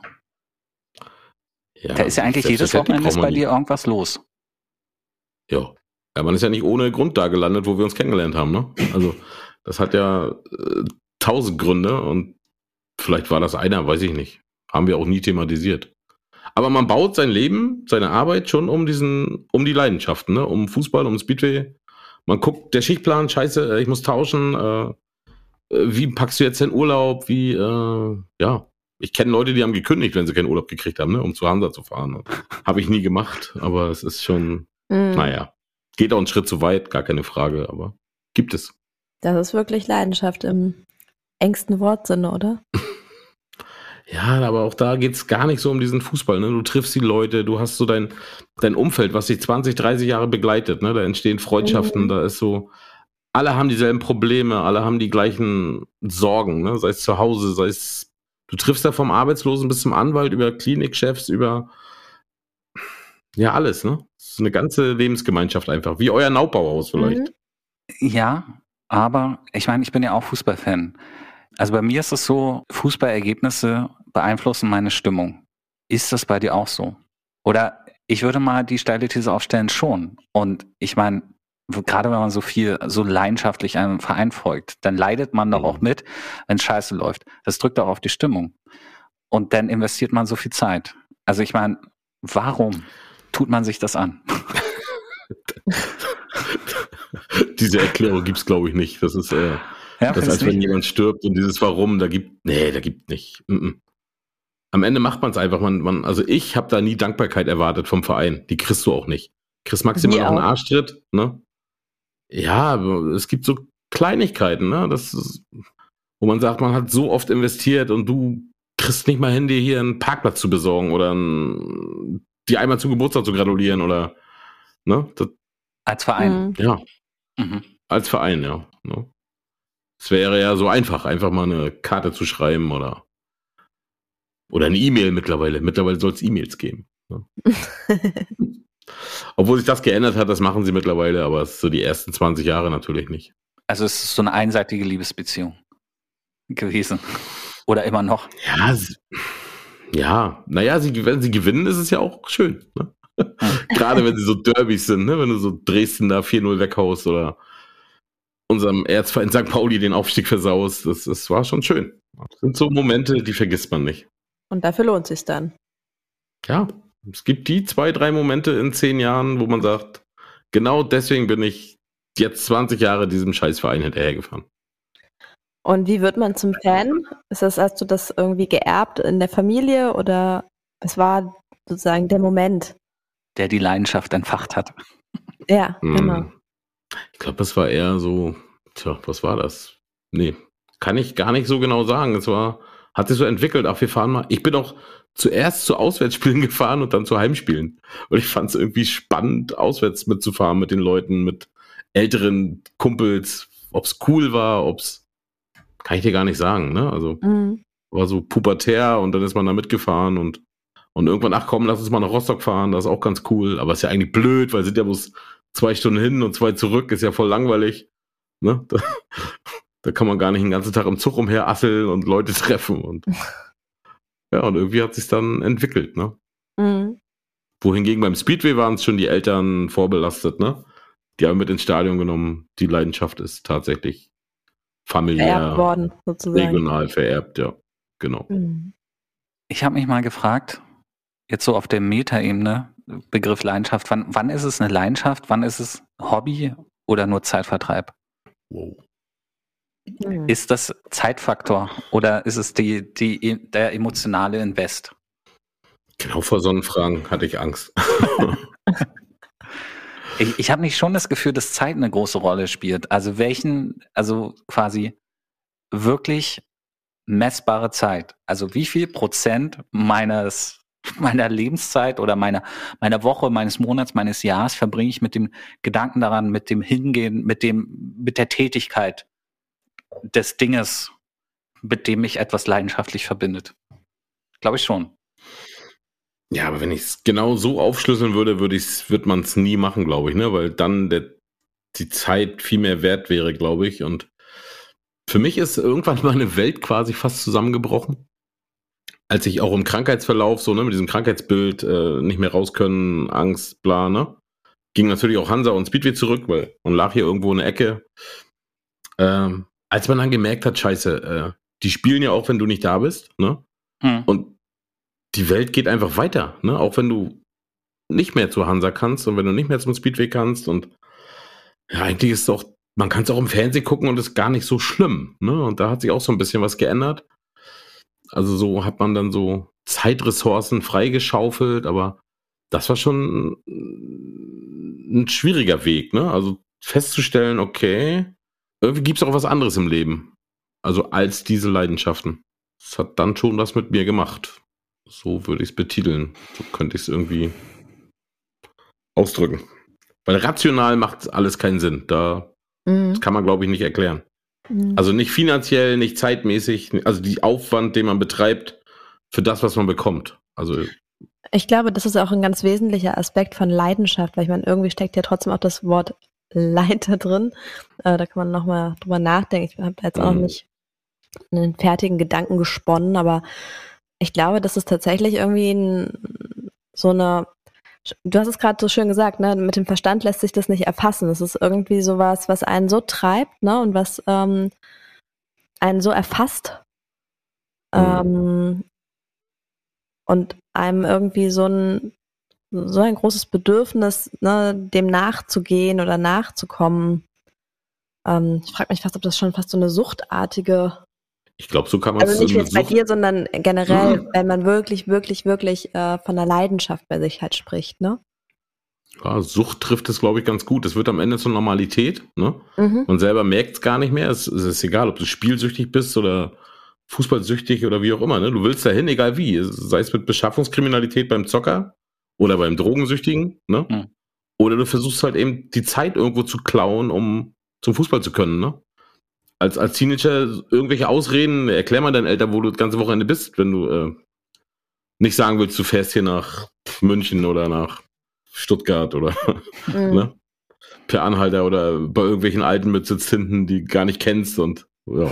S2: Ja, da ist ja eigentlich jedes Wochenende ist bei dir irgendwas los.
S3: Ja. Ja, man ist ja nicht ohne Grund da gelandet, wo wir uns kennengelernt haben, ne? Also das hat ja äh, tausend Gründe und vielleicht war das einer, weiß ich nicht. Haben wir auch nie thematisiert. Aber man baut sein Leben, seine Arbeit schon um diesen, um die Leidenschaften, ne? Um Fußball, um Speedway. Man guckt, der Schichtplan, scheiße, ich muss tauschen. Äh, wie packst du jetzt den Urlaub? Wie, äh, ja. Ich kenne Leute, die haben gekündigt, wenn sie keinen Urlaub gekriegt haben, ne? Um zu Hansa zu fahren. Habe ich nie gemacht, aber es ist schon, mm. naja, geht auch einen Schritt zu weit, gar keine Frage, aber gibt es.
S1: Das ist wirklich Leidenschaft im engsten Wortsinne, oder?
S3: Ja, aber auch da geht's gar nicht so um diesen Fußball, ne? Du triffst die Leute, du hast so dein, dein Umfeld, was dich zwanzig, dreißig Jahre begleitet, ne? Da entstehen Freundschaften, mhm. da ist so, alle haben dieselben Probleme, alle haben die gleichen Sorgen, ne? Sei es zu Hause, sei es, du triffst da vom Arbeitslosen bis zum Anwalt, über Klinikchefs, über, ja, alles, ne? Das ist eine ganze Lebensgemeinschaft einfach, wie euer Naubauhaus vielleicht.
S2: Ja, aber ich meine, ich bin ja auch Fußballfan. Also bei mir ist es so, Fußballergebnisse beeinflussen meine Stimmung. Ist das bei dir auch so? Oder ich würde mal die steile These aufstellen, schon. Und ich meine, gerade wenn man so viel, so leidenschaftlich einem Verein folgt, dann leidet man doch auch mit, wenn es scheiße läuft. Das drückt auch auf die Stimmung. Und dann investiert man so viel Zeit. Also ich meine, warum tut man sich das an?
S3: Diese Erklärung gibt's, glaube ich, nicht. Das ist äh, ja, das, als wenn nicht. Jemand stirbt und dieses Warum, da gibt, nee, da gibt nicht. Mm-mm. Am Ende macht man es einfach. Man, man, also ich habe da nie Dankbarkeit erwartet vom Verein. Die kriegst du auch nicht. Kriegst maximal noch einen Arschtritt, ne? Ja, es gibt so Kleinigkeiten, ne? Das ist, wo man sagt, man hat so oft investiert und du kriegst nicht mal hin, dir hier einen Parkplatz zu besorgen oder ein, die einmal zum Geburtstag zu gratulieren oder, ne? Das,
S2: als Verein.
S3: Ja. Mhm. Als Verein, ja. Ne? Es wäre ja so einfach, einfach mal eine Karte zu schreiben oder oder eine E-Mail mittlerweile. Mittlerweile soll es E-Mails geben. Ne? Obwohl sich das geändert hat, das machen sie mittlerweile, aber es ist so die ersten zwanzig Jahre natürlich nicht.
S2: Also es ist so eine einseitige Liebesbeziehung gewesen. Oder immer noch.
S3: Ja, ja, naja, sie, wenn sie gewinnen, ist es ja auch schön. Ne? Gerade wenn sie so Derbys sind, ne? Wenn du so Dresden da vier null weghaust oder unserem Erzfeind Sankt Pauli den Aufstieg versaust, das, das war schon schön. Das sind so Momente, die vergisst man nicht.
S1: Und dafür lohnt es sich dann.
S3: Ja, es gibt die zwei, drei Momente in zehn Jahren, wo man sagt, genau deswegen bin ich jetzt zwanzig Jahre diesem Scheißverein hinterhergefahren.
S1: Und wie wird man zum Fan? Ist das, hast du das irgendwie geerbt in der Familie oder es war sozusagen der Moment,
S2: der die Leidenschaft entfacht hat?
S1: Ja, genau.
S3: Ich glaube, das war eher so, tja, was war das? Nee, kann ich gar nicht so genau sagen. Es war, hat sich so entwickelt, ach, wir fahren mal. Ich bin auch zuerst zu Auswärtsspielen gefahren und dann zu Heimspielen. Und ich fand es irgendwie spannend, auswärts mitzufahren mit den Leuten, mit älteren Kumpels, ob es cool war, ob es, kann ich dir gar nicht sagen, ne? Also, mhm. war so pubertär und dann ist man da mitgefahren und, und irgendwann, ach komm, lass uns mal nach Rostock fahren, das ist auch ganz cool, aber ist ja eigentlich blöd, weil sind ja bloß zwei Stunden hin und zwei zurück, ist ja voll langweilig, ne? Da, da kann man gar nicht den ganzen Tag im Zug umherasseln und Leute treffen und ja, und irgendwie hat sich's dann entwickelt, ne? Mhm. Wohingegen beim Speedway waren es schon die Eltern vorbelastet, ne? Die haben mit ins Stadion genommen, die Leidenschaft ist tatsächlich familiär, vererbt worden, sozusagen. Regional vererbt, ja, genau. Mhm.
S2: Ich habe mich mal gefragt, jetzt so auf der Metaebene, Begriff Leidenschaft, wann, wann ist es eine Leidenschaft, wann ist es Hobby oder nur Zeitvertreib? Wow. Mhm. Ist das Zeitfaktor oder ist es die, die, der emotionale Invest?
S3: Genau vor so einen Fragen hatte ich Angst.
S2: Ich, ich habe nicht schon das Gefühl, dass Zeit eine große Rolle spielt. Also welchen, also quasi, wirklich messbare Zeit? Also wie viel Prozent meines meiner Lebenszeit oder meiner meiner Woche, meines Monats, meines Jahres verbringe ich mit dem Gedanken daran, mit dem Hingehen, mit dem mit der Tätigkeit des Dinges, mit dem mich etwas leidenschaftlich verbindet? Glaube ich schon.
S3: Ja, aber wenn ich es genau so aufschlüsseln würde, würde ich's, wird man es nie machen, glaube ich, ne? Weil dann der, die Zeit viel mehr wert wäre, glaube ich. Und für mich ist irgendwann meine Welt quasi fast zusammengebrochen. Als ich auch im Krankheitsverlauf, so, ne, mit diesem Krankheitsbild, äh, nicht mehr raus können, Angst, bla, ne? Ging natürlich auch Hansa und Speedway zurück, weil man lag hier irgendwo in der Ecke. Ähm, als man dann gemerkt hat, scheiße, äh, die spielen ja auch, wenn du nicht da bist, ne?
S2: Hm.
S3: Und die Welt geht einfach weiter, ne? Auch wenn du nicht mehr zur Hansa kannst und wenn du nicht mehr zum Speedway kannst und ja, eigentlich ist es auch, man kann es auch im Fernsehen gucken und ist gar nicht so schlimm, ne? Und da hat sich auch so ein bisschen was geändert. Also so hat man dann so Zeitressourcen freigeschaufelt, aber das war schon ein schwieriger Weg, ne? Also festzustellen, okay, irgendwie gibt es auch was anderes im Leben, also als diese Leidenschaften. Das hat dann schon was mit mir gemacht. So würde ich es betiteln. So könnte ich es irgendwie ausdrücken. Weil rational macht alles keinen Sinn. Da
S1: Mhm.
S3: das kann man, glaube ich, nicht erklären.
S1: Mhm.
S3: Also nicht finanziell, nicht zeitmäßig, also die Aufwand, den man betreibt für das, was man bekommt. Also
S1: Ich glaube, das ist auch ein ganz wesentlicher Aspekt von Leidenschaft, weil ich meine, irgendwie steckt ja trotzdem auch das Wort Leid da drin. Äh, da kann man nochmal drüber nachdenken. Ich habe jetzt auch noch
S3: Mhm.
S1: nicht einen fertigen Gedanken gesponnen, aber ich glaube, das ist tatsächlich irgendwie ein, so eine, du hast es gerade so schön gesagt, ne, mit dem Verstand lässt sich das nicht erfassen. Es ist irgendwie sowas, was einen so treibt, ne, und was ähm, einen so erfasst, ähm, und einem irgendwie so ein so ein großes Bedürfnis, ne, dem nachzugehen oder nachzukommen. Ähm, ich frage mich fast, ob das schon fast so eine suchtartige,
S3: ich glaube, so kann man es
S1: also nicht
S3: mit
S1: jetzt bei
S3: Sucht-
S1: dir, sondern generell, wenn man wirklich, wirklich, wirklich äh, von der Leidenschaft bei sich halt spricht, ne?
S3: ja, Sucht trifft es, glaube ich, ganz gut. Es wird am Ende zur Normalität, ne?
S1: Mhm.
S3: Man selber merkt es gar nicht mehr. Es, es ist egal, ob du spielsüchtig bist oder fußballsüchtig oder wie auch immer, ne? Du willst dahin, egal wie. Sei es mit Beschaffungskriminalität beim Zocker oder beim Drogensüchtigen, ne?
S2: Mhm.
S3: Oder du versuchst halt eben die Zeit irgendwo zu klauen, um zum Fußball zu können, ne? Als, als Teenager irgendwelche Ausreden, erklär mal deinen Eltern, wo du das ganze Wochenende bist, wenn du äh, nicht sagen willst, du fährst hier nach München oder nach Stuttgart oder
S1: Mhm.
S3: ne? Per Anhalter oder bei irgendwelchen Alten mit Sitz hinten, die gar nicht kennst und ja,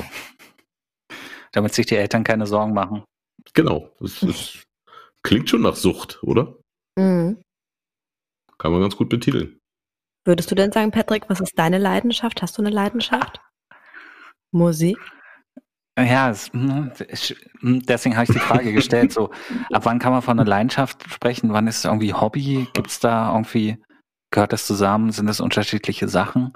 S2: Damit sich die Eltern keine Sorgen machen.
S3: genau. Das, das klingt schon nach Sucht, oder?
S1: Mhm.
S3: Kann man ganz gut betiteln.
S1: Würdest du denn sagen, Patrick, was ist deine Leidenschaft? Hast du eine Leidenschaft? Musik?
S2: Ja, es, hm, ich- hm, deswegen habe ich die Frage gestellt, so, ab wann kann man von einer Leidenschaft sprechen? Wann ist es irgendwie Hobby? Gibt es da irgendwie, gehört das zusammen? Sind das unterschiedliche Sachen?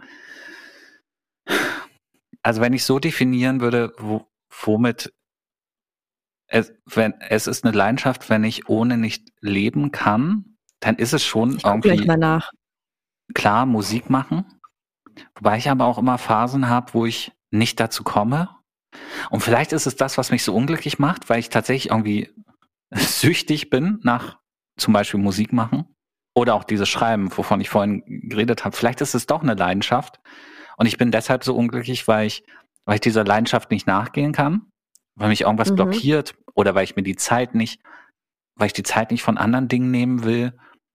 S2: Also wenn ich so definieren würde, wo, womit es, wenn, es ist eine Leidenschaft, wenn ich ohne nicht leben kann, dann ist es schon
S1: Ich gucke gleich
S2: irgendwie
S1: mal nach.
S2: klar Musik machen. Wobei ich aber auch immer Phasen habe, wo ich nicht dazu komme. Und vielleicht ist es das, was mich so unglücklich macht, weil ich tatsächlich irgendwie süchtig bin nach zum Beispiel Musik machen oder auch dieses Schreiben, wovon ich vorhin geredet habe. Vielleicht ist es doch eine Leidenschaft und ich bin deshalb so unglücklich, weil ich, weil ich dieser Leidenschaft nicht nachgehen kann, weil mich irgendwas
S1: Mhm.
S2: blockiert oder weil ich mir die Zeit nicht, weil ich die Zeit nicht von anderen Dingen nehmen will.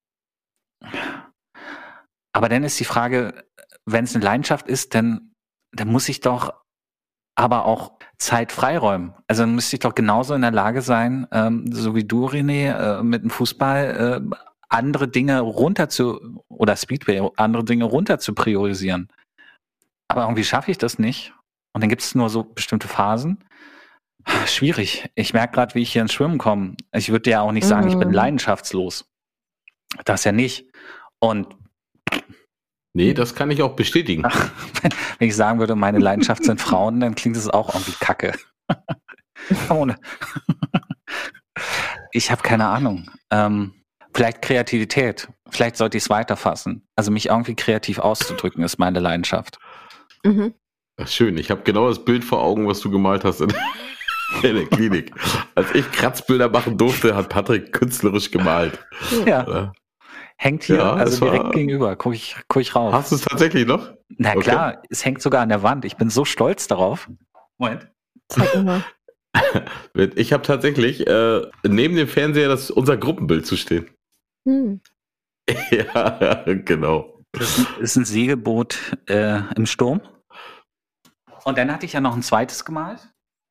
S2: Aber dann ist die Frage, wenn es eine Leidenschaft ist, dann, dann muss ich doch aber auch Zeit freiräumen. Also dann müsste ich doch genauso in der Lage sein, ähm, so wie du, René, äh, mit dem Fußball äh, andere Dinge runter zu, oder Speedway, andere Dinge runter zu priorisieren. Aber irgendwie schaffe ich das nicht. Und dann gibt es nur so bestimmte Phasen. Schwierig. Ich merke gerade, wie ich hier ins Schwimmen komme. Ich würde ja auch nicht sagen, ich bin
S1: Mhm.
S2: leidenschaftslos. Das ja nicht. Und
S3: Nee, das kann ich auch bestätigen.
S2: ach, wenn ich sagen würde, meine Leidenschaft sind Frauen, dann klingt es auch irgendwie kacke. Ohne. Ich habe keine Ahnung. Ähm, vielleicht Kreativität. Vielleicht sollte ich es weiterfassen. Also mich irgendwie kreativ auszudrücken, ist meine Leidenschaft.
S1: Mhm.
S3: Ach, schön, ich habe genau das Bild vor Augen, was du gemalt hast in, in der Klinik. Als ich Kratzbilder machen durfte, hat Patrick künstlerisch gemalt.
S2: Ja.
S3: Ja.
S2: Hängt hier,
S3: Ja,
S2: also
S3: es war-
S2: direkt gegenüber. Guck ich, guck ich rauf.
S3: Hast du es tatsächlich noch?
S2: Na
S3: Okay.
S2: klar, es hängt sogar an der Wand. Ich bin so stolz darauf. Moment.
S1: Zeig mir mal.
S3: Ich habe tatsächlich äh, neben dem Fernseher das unser Gruppenbild zu stehen.
S1: Hm.
S3: Ja, genau.
S2: Das ist ein Segelboot äh, im Sturm. Und dann hatte ich ja noch ein zweites gemalt.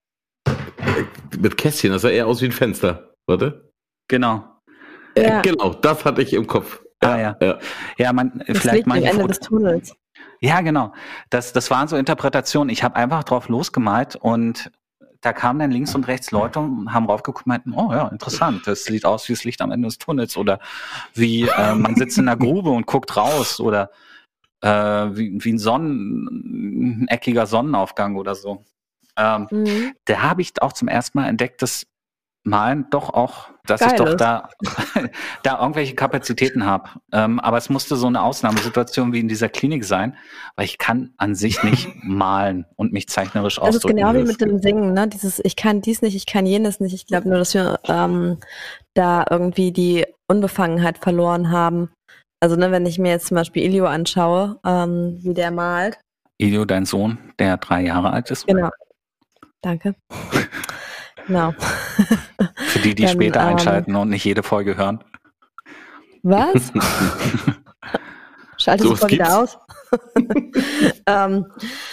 S3: Mit Kästchen, das sah eher aus wie ein Fenster. Warte.
S2: Genau.
S1: Ja,
S3: Genau, das hatte ich im Kopf.
S2: Ah, ja.
S3: ja.
S2: Ja, man,
S1: das
S2: vielleicht
S1: Licht am
S2: manche
S1: Ende
S2: Foto-
S1: des Tunnels.
S2: Ja, genau. Das, das waren so Interpretationen. Ich habe einfach drauf losgemalt und da kamen dann links und rechts Leute und haben raufgeguckt und meinten, oh ja, interessant, das sieht aus wie das Licht am Ende des Tunnels oder wie äh, man sitzt in einer Grube und guckt raus oder äh, wie, wie ein, Sonnen, ein eckiger Sonnenaufgang oder so. Ähm,
S1: Mhm.
S2: da habe ich auch zum ersten Mal entdeckt, dass Malen doch auch, dass
S1: Geil
S2: ich doch
S1: ist.
S2: da, da irgendwelche Kapazitäten habe. Ähm, aber es musste so eine Ausnahmesituation wie in dieser Klinik sein, weil ich kann an sich nicht malen und mich zeichnerisch
S1: Das ist
S2: ausdrücken.
S1: genau wie
S3: das
S1: mit dem Singen, ne? Dieses, ich kann dies nicht, ich kann jenes nicht. Ich glaube nur, dass wir ähm, da irgendwie die Unbefangenheit verloren haben. Also, ne, wenn ich mir jetzt zum Beispiel Ilio anschaue, ähm, wie der malt.
S2: Ilio, dein Sohn, der drei Jahre alt ist.
S1: Genau. Danke. Genau.
S2: Für die, die
S1: Dann,
S2: später
S1: ähm,
S2: einschalten und nicht jede Folge hören.
S1: Was? Schalte
S3: So,
S1: sofort
S3: was
S1: wieder aus. ähm,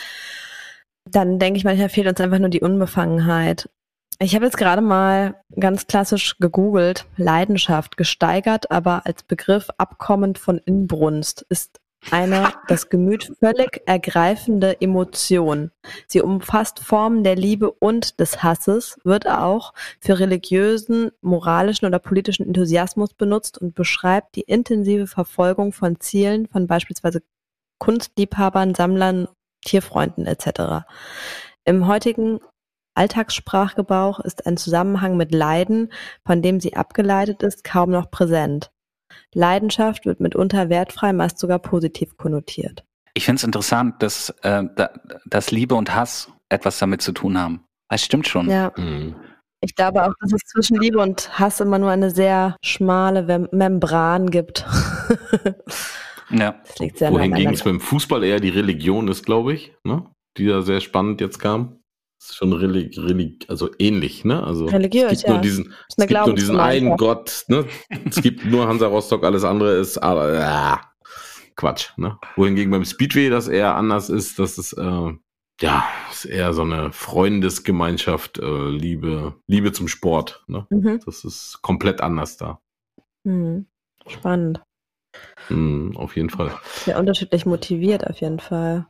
S1: dann denke ich manchmal, fehlt uns einfach nur die Unbefangenheit. Ich habe jetzt gerade mal ganz klassisch gegoogelt, Leidenschaft, gesteigert, aber als Begriff abkommend von Inbrunst, ist eine das Gemüt völlig ergreifende Emotion. Sie umfasst Formen der Liebe und des Hasses, wird auch für religiösen, moralischen oder politischen Enthusiasmus benutzt und beschreibt die intensive Verfolgung von Zielen von beispielsweise Kunstliebhabern, Sammlern, Tierfreunden et cetera. Im heutigen Alltagssprachgebrauch ist ein Zusammenhang mit Leiden, von dem sie abgeleitet ist, kaum noch präsent. Leidenschaft wird mitunter wertfrei, meist sogar positiv konnotiert.
S2: Ich finde es interessant, dass, äh, da, dass Liebe und Hass etwas damit zu tun haben. Das stimmt schon.
S1: Ja,
S3: Mhm.
S1: ich glaube auch, dass es zwischen Liebe und Hass immer nur eine sehr schmale Mem- Membran gibt.
S2: Ja.
S1: Das liegt sehr nah
S3: Wohingegen es
S1: aneinander.
S3: beim Fußball eher die Religion ist, glaube ich, ne? Die da sehr spannend jetzt kam. Das ist schon relig, relig, also ähnlich, ne? Also
S1: Religiös,
S3: es gibt nur
S1: ja.
S3: diesen,
S1: Ist
S3: es
S1: eine
S3: gibt nur diesen einen
S1: Glaubensgemeinschaft.
S3: Gott, ne? Es gibt nur Hansa Rostock, alles andere ist aber ah, Quatsch, ne? Wohingegen beim Speedway das eher anders ist, dass es äh, ja ist eher so eine Freundesgemeinschaft, äh, Liebe, Liebe zum Sport, ne?
S1: Mhm.
S3: Das ist komplett anders da.
S1: Mhm. Spannend.
S3: Mhm, auf jeden Fall.
S1: Sehr unterschiedlich motiviert auf jeden Fall.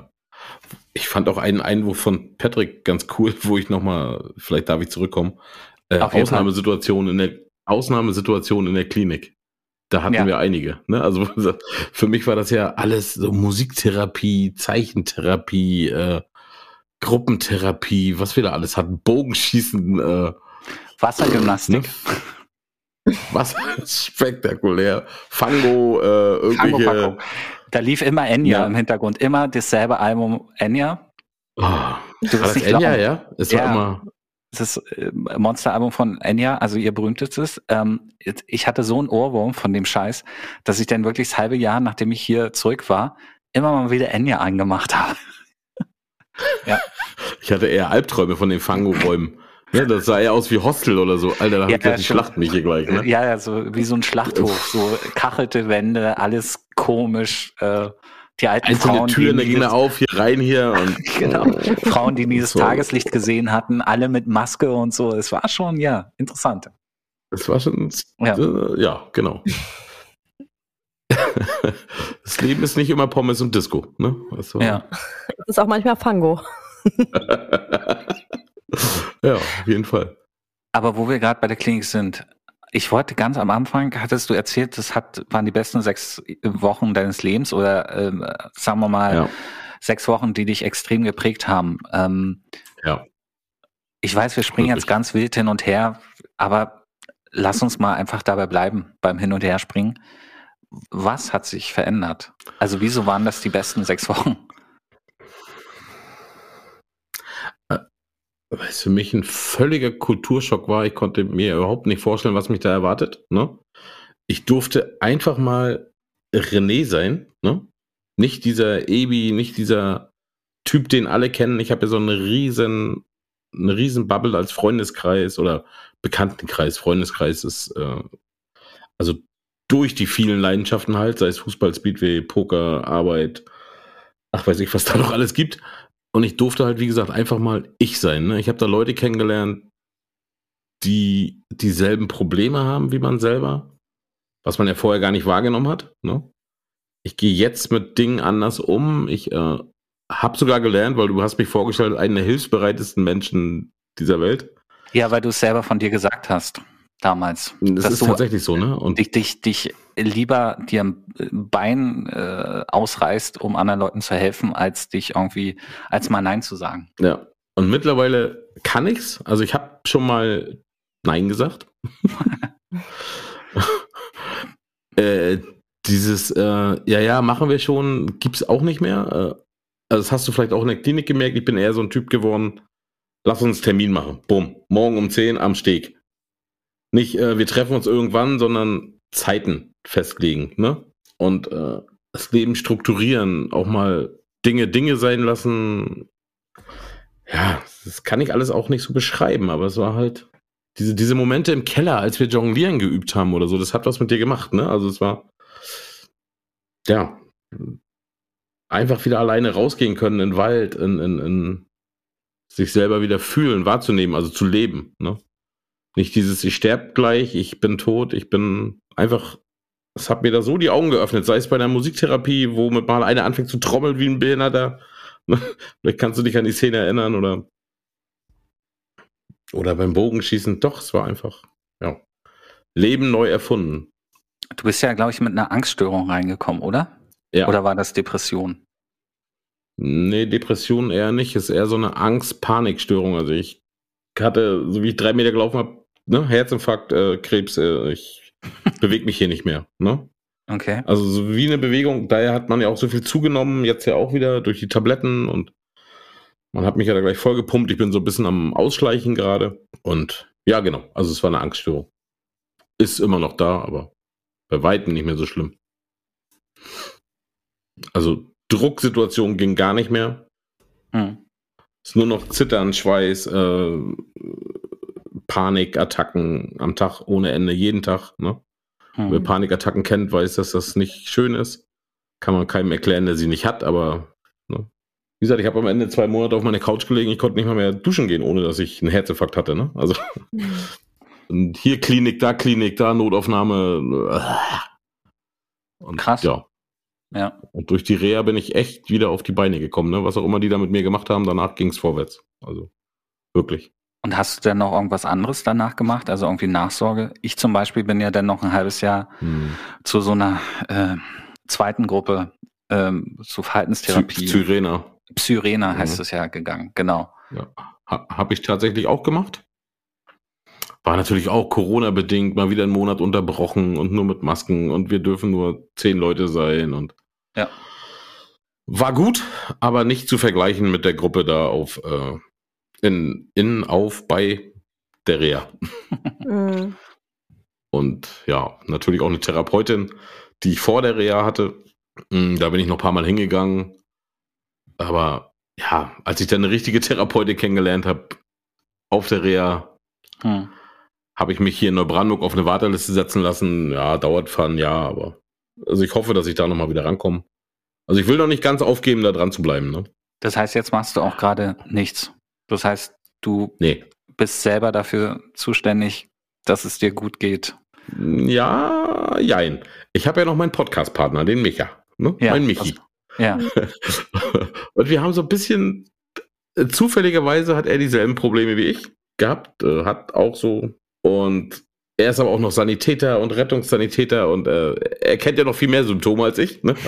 S3: Ich fand auch einen Einwurf von Patrick ganz cool, wo ich nochmal, vielleicht darf ich zurückkommen. Äh,
S2: Auf jeden Fall.
S3: Ausnahmesituation in der Ausnahmesituation in der Klinik. Da hatten
S2: Ja.
S3: wir einige. Ne? Also für mich war das ja alles so Musiktherapie, Zeichentherapie, äh, Gruppentherapie, was wir da alles hatten, Bogenschießen, äh,
S2: Wassergymnastik.
S3: ne? Was spektakulär. Fango, äh, irgendwelche.
S2: Fango-Packung. Da lief immer Enya
S3: Ja.
S2: im Hintergrund. Immer dasselbe Album Enya.
S3: Oh,
S2: Du
S3: war
S2: wirst
S3: das
S2: nicht
S3: Enya,
S2: glauben.
S3: ja? Es
S2: Ja.
S3: war immer.
S2: Das äh, Monster-Album von Enya, also ihr berühmtestes. Ähm, jetzt- ich hatte so einen Ohrwurm von dem Scheiß, dass ich dann wirklich das halbe Jahr, nachdem ich hier zurück war, immer mal wieder Enya angemacht habe.
S3: Ich hatte eher Albträume von den Fango-Räumen. Ne, das sah eher aus wie Hostel oder so. Alter, da hab
S2: Ja,
S3: ich gedacht,
S2: ja,
S3: die
S2: stimmt.
S3: schlachten mich hier gleich. Ne?
S2: Ja, ja, so wie so ein Schlachthof, so kachelte Wände, alles komisch. Äh, die alten
S3: Einzelne
S2: Frauen,
S3: Türen,
S2: die
S3: da
S2: nie
S3: gehen
S2: das,
S3: da auf, hier rein hier. Und,
S2: genau, Frauen, die nie das
S3: So.
S2: Tageslicht gesehen hatten, alle mit Maske und so. Es war schon, ja, interessant.
S3: Das war schon,
S2: Ja.
S3: äh, ja, genau. Das Leben ist nicht immer Pommes und Disco. Ne? Das war,
S2: Ja.
S1: Das ist auch manchmal Fango.
S3: ja, auf jeden Fall.
S2: Aber wo wir gerade bei der Klinik sind, ich wollte ganz am Anfang, hattest du erzählt, das hat, waren die besten sechs Wochen deines Lebens oder ähm, sagen wir mal
S3: Ja.
S2: sechs Wochen, die dich extrem geprägt haben. Ähm,
S3: Ja.
S2: Ich weiß, wir springen
S3: Wirklich.
S2: jetzt ganz wild hin und her, aber lass uns mal einfach dabei bleiben, beim Hin- und Herspringen. Was hat sich verändert? Also wieso waren das die besten sechs Wochen?
S3: weil es für mich ein völliger Kulturschock war. Ich konnte mir überhaupt nicht vorstellen, was mich da erwartet. Ne? Ich durfte einfach mal René sein. Ne? Nicht dieser Ebi, nicht dieser Typ, den alle kennen. Ich habe ja so eine riesen, eine riesen Bubble als Freundeskreis oder Bekanntenkreis. Freundeskreis ist äh, also durch die vielen Leidenschaften halt, sei es Fußball, Speedway, Poker, Arbeit, ach weiß ich, was da noch alles gibt. Und ich durfte halt, wie gesagt, einfach mal ich sein. Ne? Ich habe da Leute kennengelernt, die dieselben Probleme haben wie man selber, was man ja vorher gar nicht wahrgenommen hat. Ne? Ich gehe jetzt mit Dingen anders um. Ich äh, habe sogar gelernt, weil du hast mich vorgestellt, einen der hilfsbereitesten Menschen dieser Welt.
S2: Ja, weil du es selber von dir gesagt hast. Damals.
S3: Das ist tatsächlich so, ne? Und
S2: dich, dich, dich lieber dir ein Bein äh, ausreißt, um anderen Leuten zu helfen, als dich irgendwie, als mal Nein zu sagen.
S3: Ja. Und mittlerweile kann ich's. Also ich habe schon mal Nein gesagt. äh, dieses, äh, ja, ja, machen wir schon, gibt's auch nicht mehr. Äh, also das hast du vielleicht auch in der Klinik gemerkt. Ich bin eher so ein Typ geworden, lass uns einen Termin machen. Bumm. Morgen um zehn am Steg. Nicht, äh, wir treffen uns irgendwann, sondern Zeiten festlegen, ne? Und äh, das Leben strukturieren, auch mal Dinge Dinge sein lassen. Ja, das kann ich alles auch nicht so beschreiben, aber es war halt diese, diese Momente im Keller, als wir Jonglieren geübt haben oder so, das hat was mit dir gemacht, ne? Also es war, ja, einfach wieder alleine rausgehen können in den Wald, in, in, in sich selber wieder fühlen, wahrzunehmen, also zu leben, ne? Nicht dieses, ich sterbe gleich, ich bin tot, ich bin einfach, es hat mir da so die Augen geöffnet, sei es bei einer Musiktherapie, wo mit mal einer anfängt zu trommeln wie ein Behinderter. Vielleicht kannst du dich an die Szene erinnern oder oder beim Bogenschießen. Doch, es war einfach, ja, Leben neu erfunden.
S2: Du bist ja, glaube ich, mit einer Angststörung reingekommen, oder?
S3: Ja.
S2: Oder war das Depression?
S3: Nee, Depression eher nicht, ist eher so eine Angst-Panikstörung. Also ich hatte, so wie ich drei Meter gelaufen habe, ne, Herzinfarkt, äh, Krebs, äh, ich bewege mich hier nicht mehr, ne?
S2: Okay.
S3: Also so wie eine Bewegung, daher hat man ja auch so viel zugenommen, jetzt ja auch wieder durch die Tabletten und man hat mich ja da gleich vollgepumpt, ich bin so ein bisschen am Ausschleichen gerade und ja genau, also es war eine Angststörung. Ist immer noch da, aber bei weitem nicht mehr so schlimm. Also Drucksituation ging gar nicht mehr.
S2: Hm.
S3: Es ist nur noch Zittern, Schweiß, äh, Panikattacken am Tag ohne Ende, jeden Tag. Ne?
S2: Hm.
S3: Wer Panikattacken kennt, weiß, dass das nicht schön ist. Kann man keinem erklären, der sie nicht hat, aber ne? Wie gesagt, ich habe am Ende zwei Monate auf meiner Couch gelegen, ich konnte nicht mal mehr duschen gehen, ohne dass ich einen Herzinfarkt hatte. Ne? Also und hier Klinik, da Klinik, da Notaufnahme. Und,
S2: krass.
S3: Ja.
S2: Ja.
S3: Und durch die Reha bin ich echt wieder auf die Beine gekommen. Ne? Was auch immer die da mit mir gemacht haben, danach ging es vorwärts. Also wirklich.
S2: Und hast du denn noch irgendwas anderes danach gemacht? Also irgendwie Nachsorge? Ich zum Beispiel bin ja dann noch ein halbes Jahr hm. zu so einer äh, zweiten Gruppe ähm, zu Verhaltenstherapie.
S3: Psyrena.
S2: Psyrena heißt mhm. es ja gegangen, genau.
S3: Ja. Ha, habe ich tatsächlich auch gemacht. War natürlich auch Corona-bedingt, mal wieder einen Monat unterbrochen und nur mit Masken und wir dürfen nur zehn Leute sein und
S2: ja.
S3: War gut, aber nicht zu vergleichen mit der Gruppe da auf äh, in, in, auf, bei der Reha.
S1: Mhm.
S3: Und ja, natürlich auch eine Therapeutin, die ich vor der Reha hatte. Da bin ich noch ein paar Mal hingegangen. Aber ja, als ich dann eine richtige Therapeutin kennengelernt habe, auf der Reha, hm. habe ich mich hier in Neubrandenburg auf eine Warteliste setzen lassen. Ja, dauert Fun, ja, aber also ich hoffe, dass ich da nochmal wieder rankomme. Also ich will noch nicht ganz aufgeben, da dran zu bleiben. Ne?
S2: Das heißt, jetzt machst du auch gerade nichts. Das heißt, du
S3: nee.
S2: bist selber dafür zuständig, dass es dir gut geht.
S3: Ja, jein. Ich habe ja noch meinen Podcast-Partner, den Micha. Ne?
S2: Ja,
S3: mein Michi.
S2: Also, ja.
S3: Und wir haben so ein bisschen, äh, zufälligerweise hat er dieselben Probleme wie ich gehabt, äh, hat auch so, und er ist aber auch noch Sanitäter und Rettungssanitäter und äh, er kennt ja noch viel mehr Symptome als ich. Ne?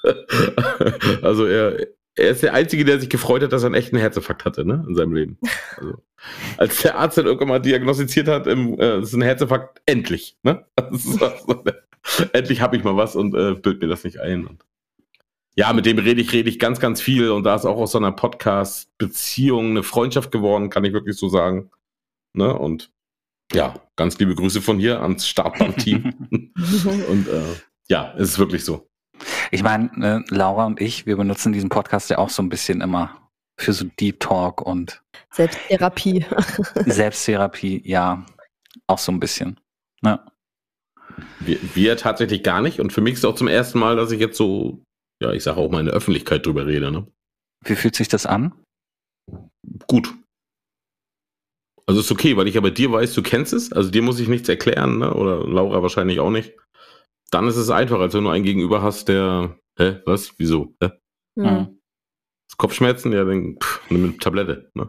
S3: Also er, er ist der Einzige, der sich gefreut hat, dass er einen echten Herzinfarkt hatte, ne, in seinem Leben. Also, als der Arzt dann irgendwann mal diagnostiziert hat, im, äh, das ist ein Herzinfarkt, endlich. Ne? Das ist so, endlich habe ich mal was und äh, bild mir das nicht ein. Und ja, mit dem rede ich, rede ich ganz, ganz viel und da ist auch aus so einer Podcast-Beziehung eine Freundschaft geworden, kann ich wirklich so sagen. Ne? Und ja, ganz liebe Grüße von hier ans Startband-Team. Und äh, ja, es ist wirklich so.
S2: Ich meine, äh, Laura und ich, wir benutzen diesen Podcast ja auch so ein bisschen immer für so Deep Talk und
S1: Selbsttherapie.
S2: Selbsttherapie, ja, auch so ein bisschen. Ja.
S3: Wir, wir tatsächlich gar nicht. Und für mich ist es auch zum ersten Mal, dass ich jetzt so, ja, ich sage auch mal in der Öffentlichkeit drüber rede. Ne?
S2: Wie fühlt sich das an?
S3: Gut. Also ist okay, weil ich ja bei dir weiß, du kennst es. Also dir muss ich nichts erklären, ne? Oder Laura wahrscheinlich auch nicht. Dann ist es einfach, als wenn du einen Gegenüber hast, der, hä, was, wieso? Hä?
S1: Hm.
S3: Das Kopfschmerzen, ja, dann pff, nimm eine Tablette. Ne?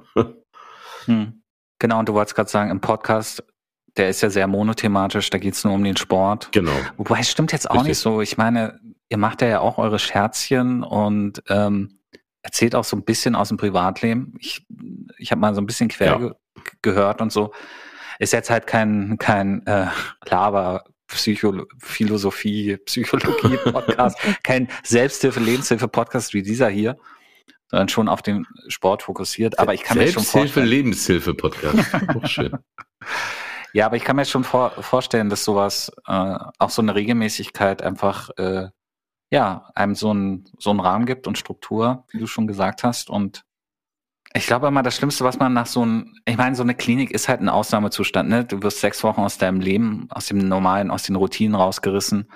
S2: Hm. Genau, und du wolltest gerade sagen, im Podcast, der ist ja sehr monothematisch, da geht es nur um den Sport.
S3: Genau.
S2: Wobei, es stimmt jetzt auch
S3: Richtig.
S2: nicht so. Ich meine, ihr macht ja auch eure Scherzchen und ähm, erzählt auch so ein bisschen aus dem Privatleben. Ich, ich habe mal so ein bisschen quer
S3: Ja.
S2: ge gehört und so. Ist jetzt halt kein, kein äh, Laber, Psycho Philosophie, Psychologie-Podcast, kein Selbsthilfe, Lebenshilfe-Podcast wie dieser hier, sondern schon auf den Sport fokussiert. Aber ich kann mir schon
S3: Selbsthilfe,
S2: vorstellen,
S3: Lebenshilfe-Podcast. Auch schön.
S2: ja, aber ich kann mir schon vor, vorstellen, dass sowas, äh, auch so eine Regelmäßigkeit einfach, äh, ja, einem so einen so einen Rahmen gibt und Struktur, wie du schon gesagt hast. Und ich glaube immer, das Schlimmste, was man nach so einem, ich meine, so eine Klinik ist halt ein Ausnahmezustand, ne? Du wirst sechs Wochen aus deinem Leben, aus dem Normalen, aus den Routinen rausgerissen.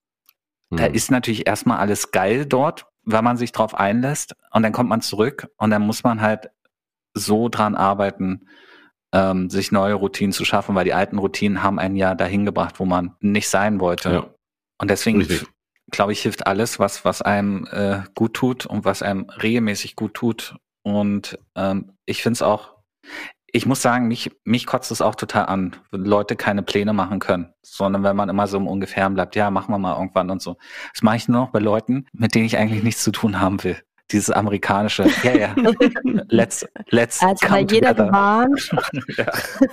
S2: Da
S3: Hm.
S2: ist natürlich erstmal alles geil dort, wenn man sich drauf einlässt. Und dann kommt man zurück und dann muss man halt so dran arbeiten, ähm, sich neue Routinen zu schaffen, weil die alten Routinen haben einen ja dahin gebracht, wo man nicht sein wollte.
S3: Ja.
S2: Und deswegen,
S3: Richtig.
S2: glaube ich, hilft alles, was, was einem äh, gut tut und was einem regelmäßig gut tut. Und ähm, ich finde es auch, ich muss sagen, mich, mich kotzt es auch total an, wenn Leute keine Pläne machen können, sondern wenn man immer so im Ungefähren bleibt, ja, machen wir mal irgendwann und so. Das mache ich nur noch bei Leuten, mit denen ich eigentlich nichts zu tun haben will. Dieses amerikanische, ja, ja, let's, let's
S1: Also bei
S2: come
S1: jeder
S2: together.
S1: gewarnt.
S2: Ja.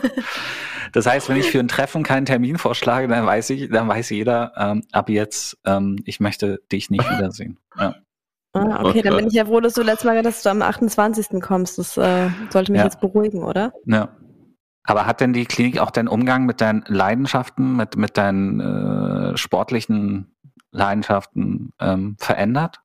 S2: Das heißt, wenn ich für ein Treffen keinen Termin vorschlage, dann weiß ich, dann weiß jeder, ähm, ab jetzt, ähm, ich möchte dich nicht wiedersehen. Ja.
S1: Ah, okay, dann bin ich ja froh, dass du letztes Mal gesagt hast, dass du am achtundzwanzigsten kommst. Das äh, sollte mich
S2: Ja.
S1: jetzt beruhigen, oder?
S2: Ja. Aber hat denn die Klinik auch den Umgang mit deinen Leidenschaften, mit, mit deinen äh, sportlichen Leidenschaften ähm, verändert?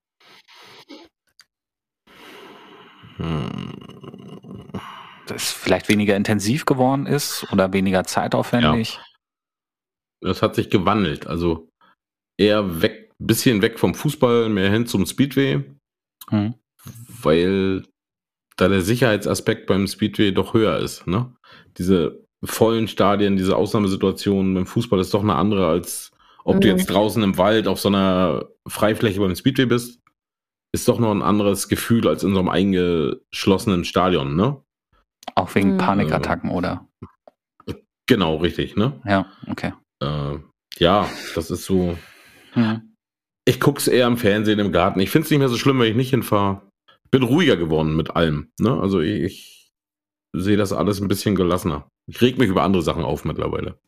S3: Hm.
S2: Dass es vielleicht weniger intensiv geworden ist oder weniger zeitaufwendig?
S3: Das hat sich gewandelt. Also eher weg, bisschen weg vom Fußball, mehr hin zum Speedway,
S2: Hm.
S3: weil da der Sicherheitsaspekt beim Speedway doch höher ist. Ne? Diese vollen Stadien, diese Ausnahmesituationen beim Fußball ist doch eine andere, als ob du
S1: Mhm.
S3: jetzt draußen im Wald auf so einer Freifläche beim Speedway bist. Ist doch noch ein anderes Gefühl als in so einem eingeschlossenen Stadion, ne?
S2: Auch wegen
S1: Mhm.
S2: Panikattacken, oder?
S3: Genau, richtig, ne?
S2: Ja, okay.
S3: Äh, ja, das ist so.
S2: Hm.
S3: Ich guck's eher im Fernsehen, im Garten. Ich find's nicht mehr so schlimm, wenn ich nicht hinfahre. Bin ruhiger geworden mit allem, ne? Also ich, ich sehe das alles ein bisschen gelassener. Ich reg mich über andere Sachen auf mittlerweile.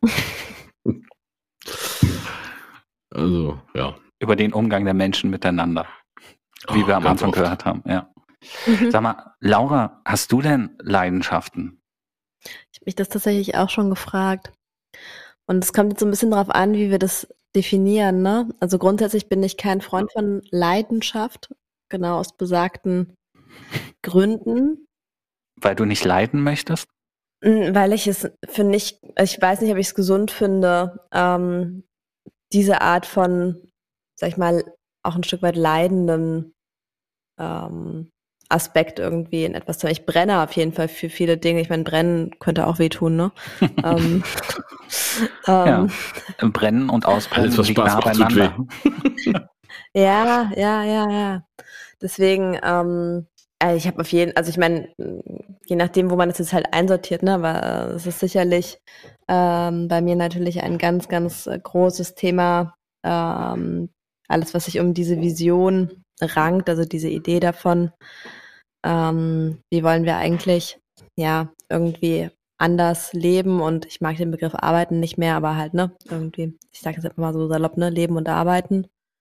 S3: Also, ja.
S2: Über den Umgang der Menschen miteinander. Wie
S3: Oh,
S2: wir am
S3: ganz
S2: Anfang
S3: oft.
S2: gehört haben, ja.
S1: Mhm.
S2: Sag mal, Laura, hast du denn Leidenschaften?
S1: Ich habe mich das tatsächlich auch schon gefragt. Und es kommt jetzt so ein bisschen drauf an, wie wir das definieren, ne? Also grundsätzlich bin ich kein Freund von Leidenschaft, genau aus besagten Gründen,
S2: Weil du nicht leiden möchtest?
S1: Mm, weil ich es für nicht, also ich weiß nicht, ob ich es gesund finde, ähm, diese Art von, sag ich mal, auch ein Stück weit leidenden ähm, Aspekt irgendwie in etwas zu haben. Ich brenne auf jeden Fall für viele Dinge. Ich meine, brennen könnte auch wehtun, ne? ähm,
S2: Ja.
S1: ähm,
S2: Brennen und Ausbrennen
S3: Alles, was
S2: liegt
S3: Spaß
S2: nah
S3: macht, tut
S2: beieinander.
S1: Ja, ja, ja, ja. Deswegen, ähm, also ich habe auf jeden, also ich meine, je nachdem, wo man das jetzt halt einsortiert, ne, aber äh, es ist sicherlich ähm, bei mir natürlich ein ganz, ganz äh, großes Thema. Ähm, alles, was sich um diese Vision rankt, also diese Idee davon, ähm, wie wollen wir eigentlich, ja, irgendwie anders leben, und ich mag den Begriff arbeiten nicht mehr, aber halt, ne, irgendwie, ich sage jetzt einfach mal so salopp, ne, leben und arbeiten.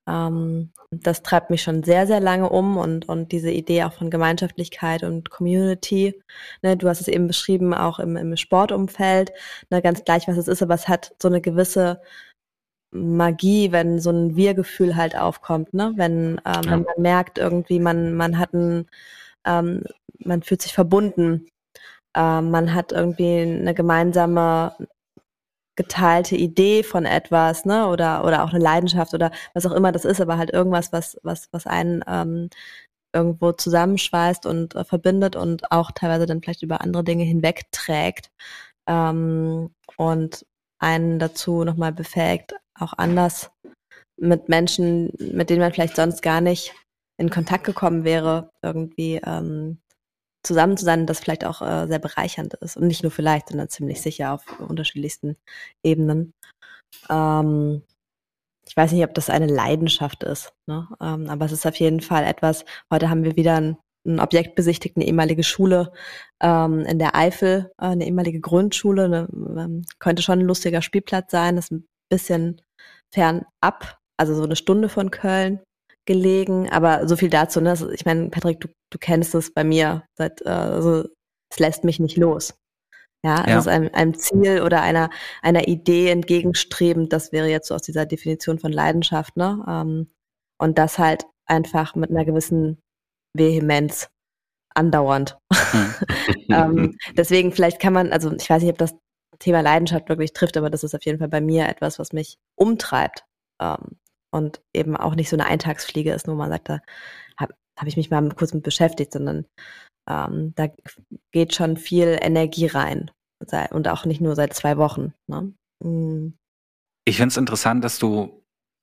S1: ähm, das treibt mich schon sehr, sehr lange um und, und diese Idee auch von Gemeinschaftlichkeit und Community. Ne, du hast es eben beschrieben, auch im, im Sportumfeld, ne, ganz gleich, was es ist, aber es hat so eine gewisse Magie, wenn so ein Wir-Gefühl halt aufkommt, ne? Wenn, ähm, ja. wenn man merkt irgendwie, man, man hat ein, ähm, man fühlt sich verbunden, ähm, man hat irgendwie eine gemeinsame geteilte Idee von etwas, ne, oder oder auch eine Leidenschaft oder was auch immer das ist, aber halt irgendwas, was was was einen ähm, irgendwo zusammenschweißt und äh, verbindet und auch teilweise dann vielleicht über andere Dinge hinwegträgt ähm, und einen dazu nochmal befähigt, auch anders mit Menschen, mit denen man vielleicht sonst gar nicht in Kontakt gekommen wäre, irgendwie ähm, zusammen zu sein und das vielleicht auch äh, sehr bereichernd ist. Und nicht nur vielleicht, sondern ziemlich sicher auf unterschiedlichsten Ebenen. Ähm, ich weiß nicht, ob das eine Leidenschaft ist, ne? Ähm, aber es ist auf jeden Fall etwas, heute haben wir wieder ein, ein Objekt besichtigt, eine ehemalige Schule ähm, in der Eifel, äh, eine ehemalige Grundschule, eine, ähm, könnte schon ein lustiger Spielplatz sein, ist ein bisschen fernab, also so eine Stunde von Köln gelegen, aber so viel dazu, ne? Also ich meine, Patrick, du, du kennst es bei mir, seit, äh, also es lässt mich nicht los. Ja, also
S2: Ja.
S1: es ist einem, einem Ziel oder einer, einer Idee entgegenstrebend, das wäre jetzt so aus dieser Definition von Leidenschaft, ne? Ähm, und das halt einfach mit einer gewissen Vehemenz andauernd. ähm, deswegen vielleicht kann man, also ich weiß nicht, ob das Thema Leidenschaft wirklich trifft, aber das ist auf jeden Fall bei mir etwas, was mich umtreibt. Ähm, und eben auch nicht so eine Eintagsfliege ist, wo man sagt, da habe hab ich mich mal kurz mit beschäftigt, sondern ähm, da geht schon viel Energie rein. Und auch nicht nur seit zwei Wochen. Ne? Mhm.
S2: Ich finde es interessant, dass du,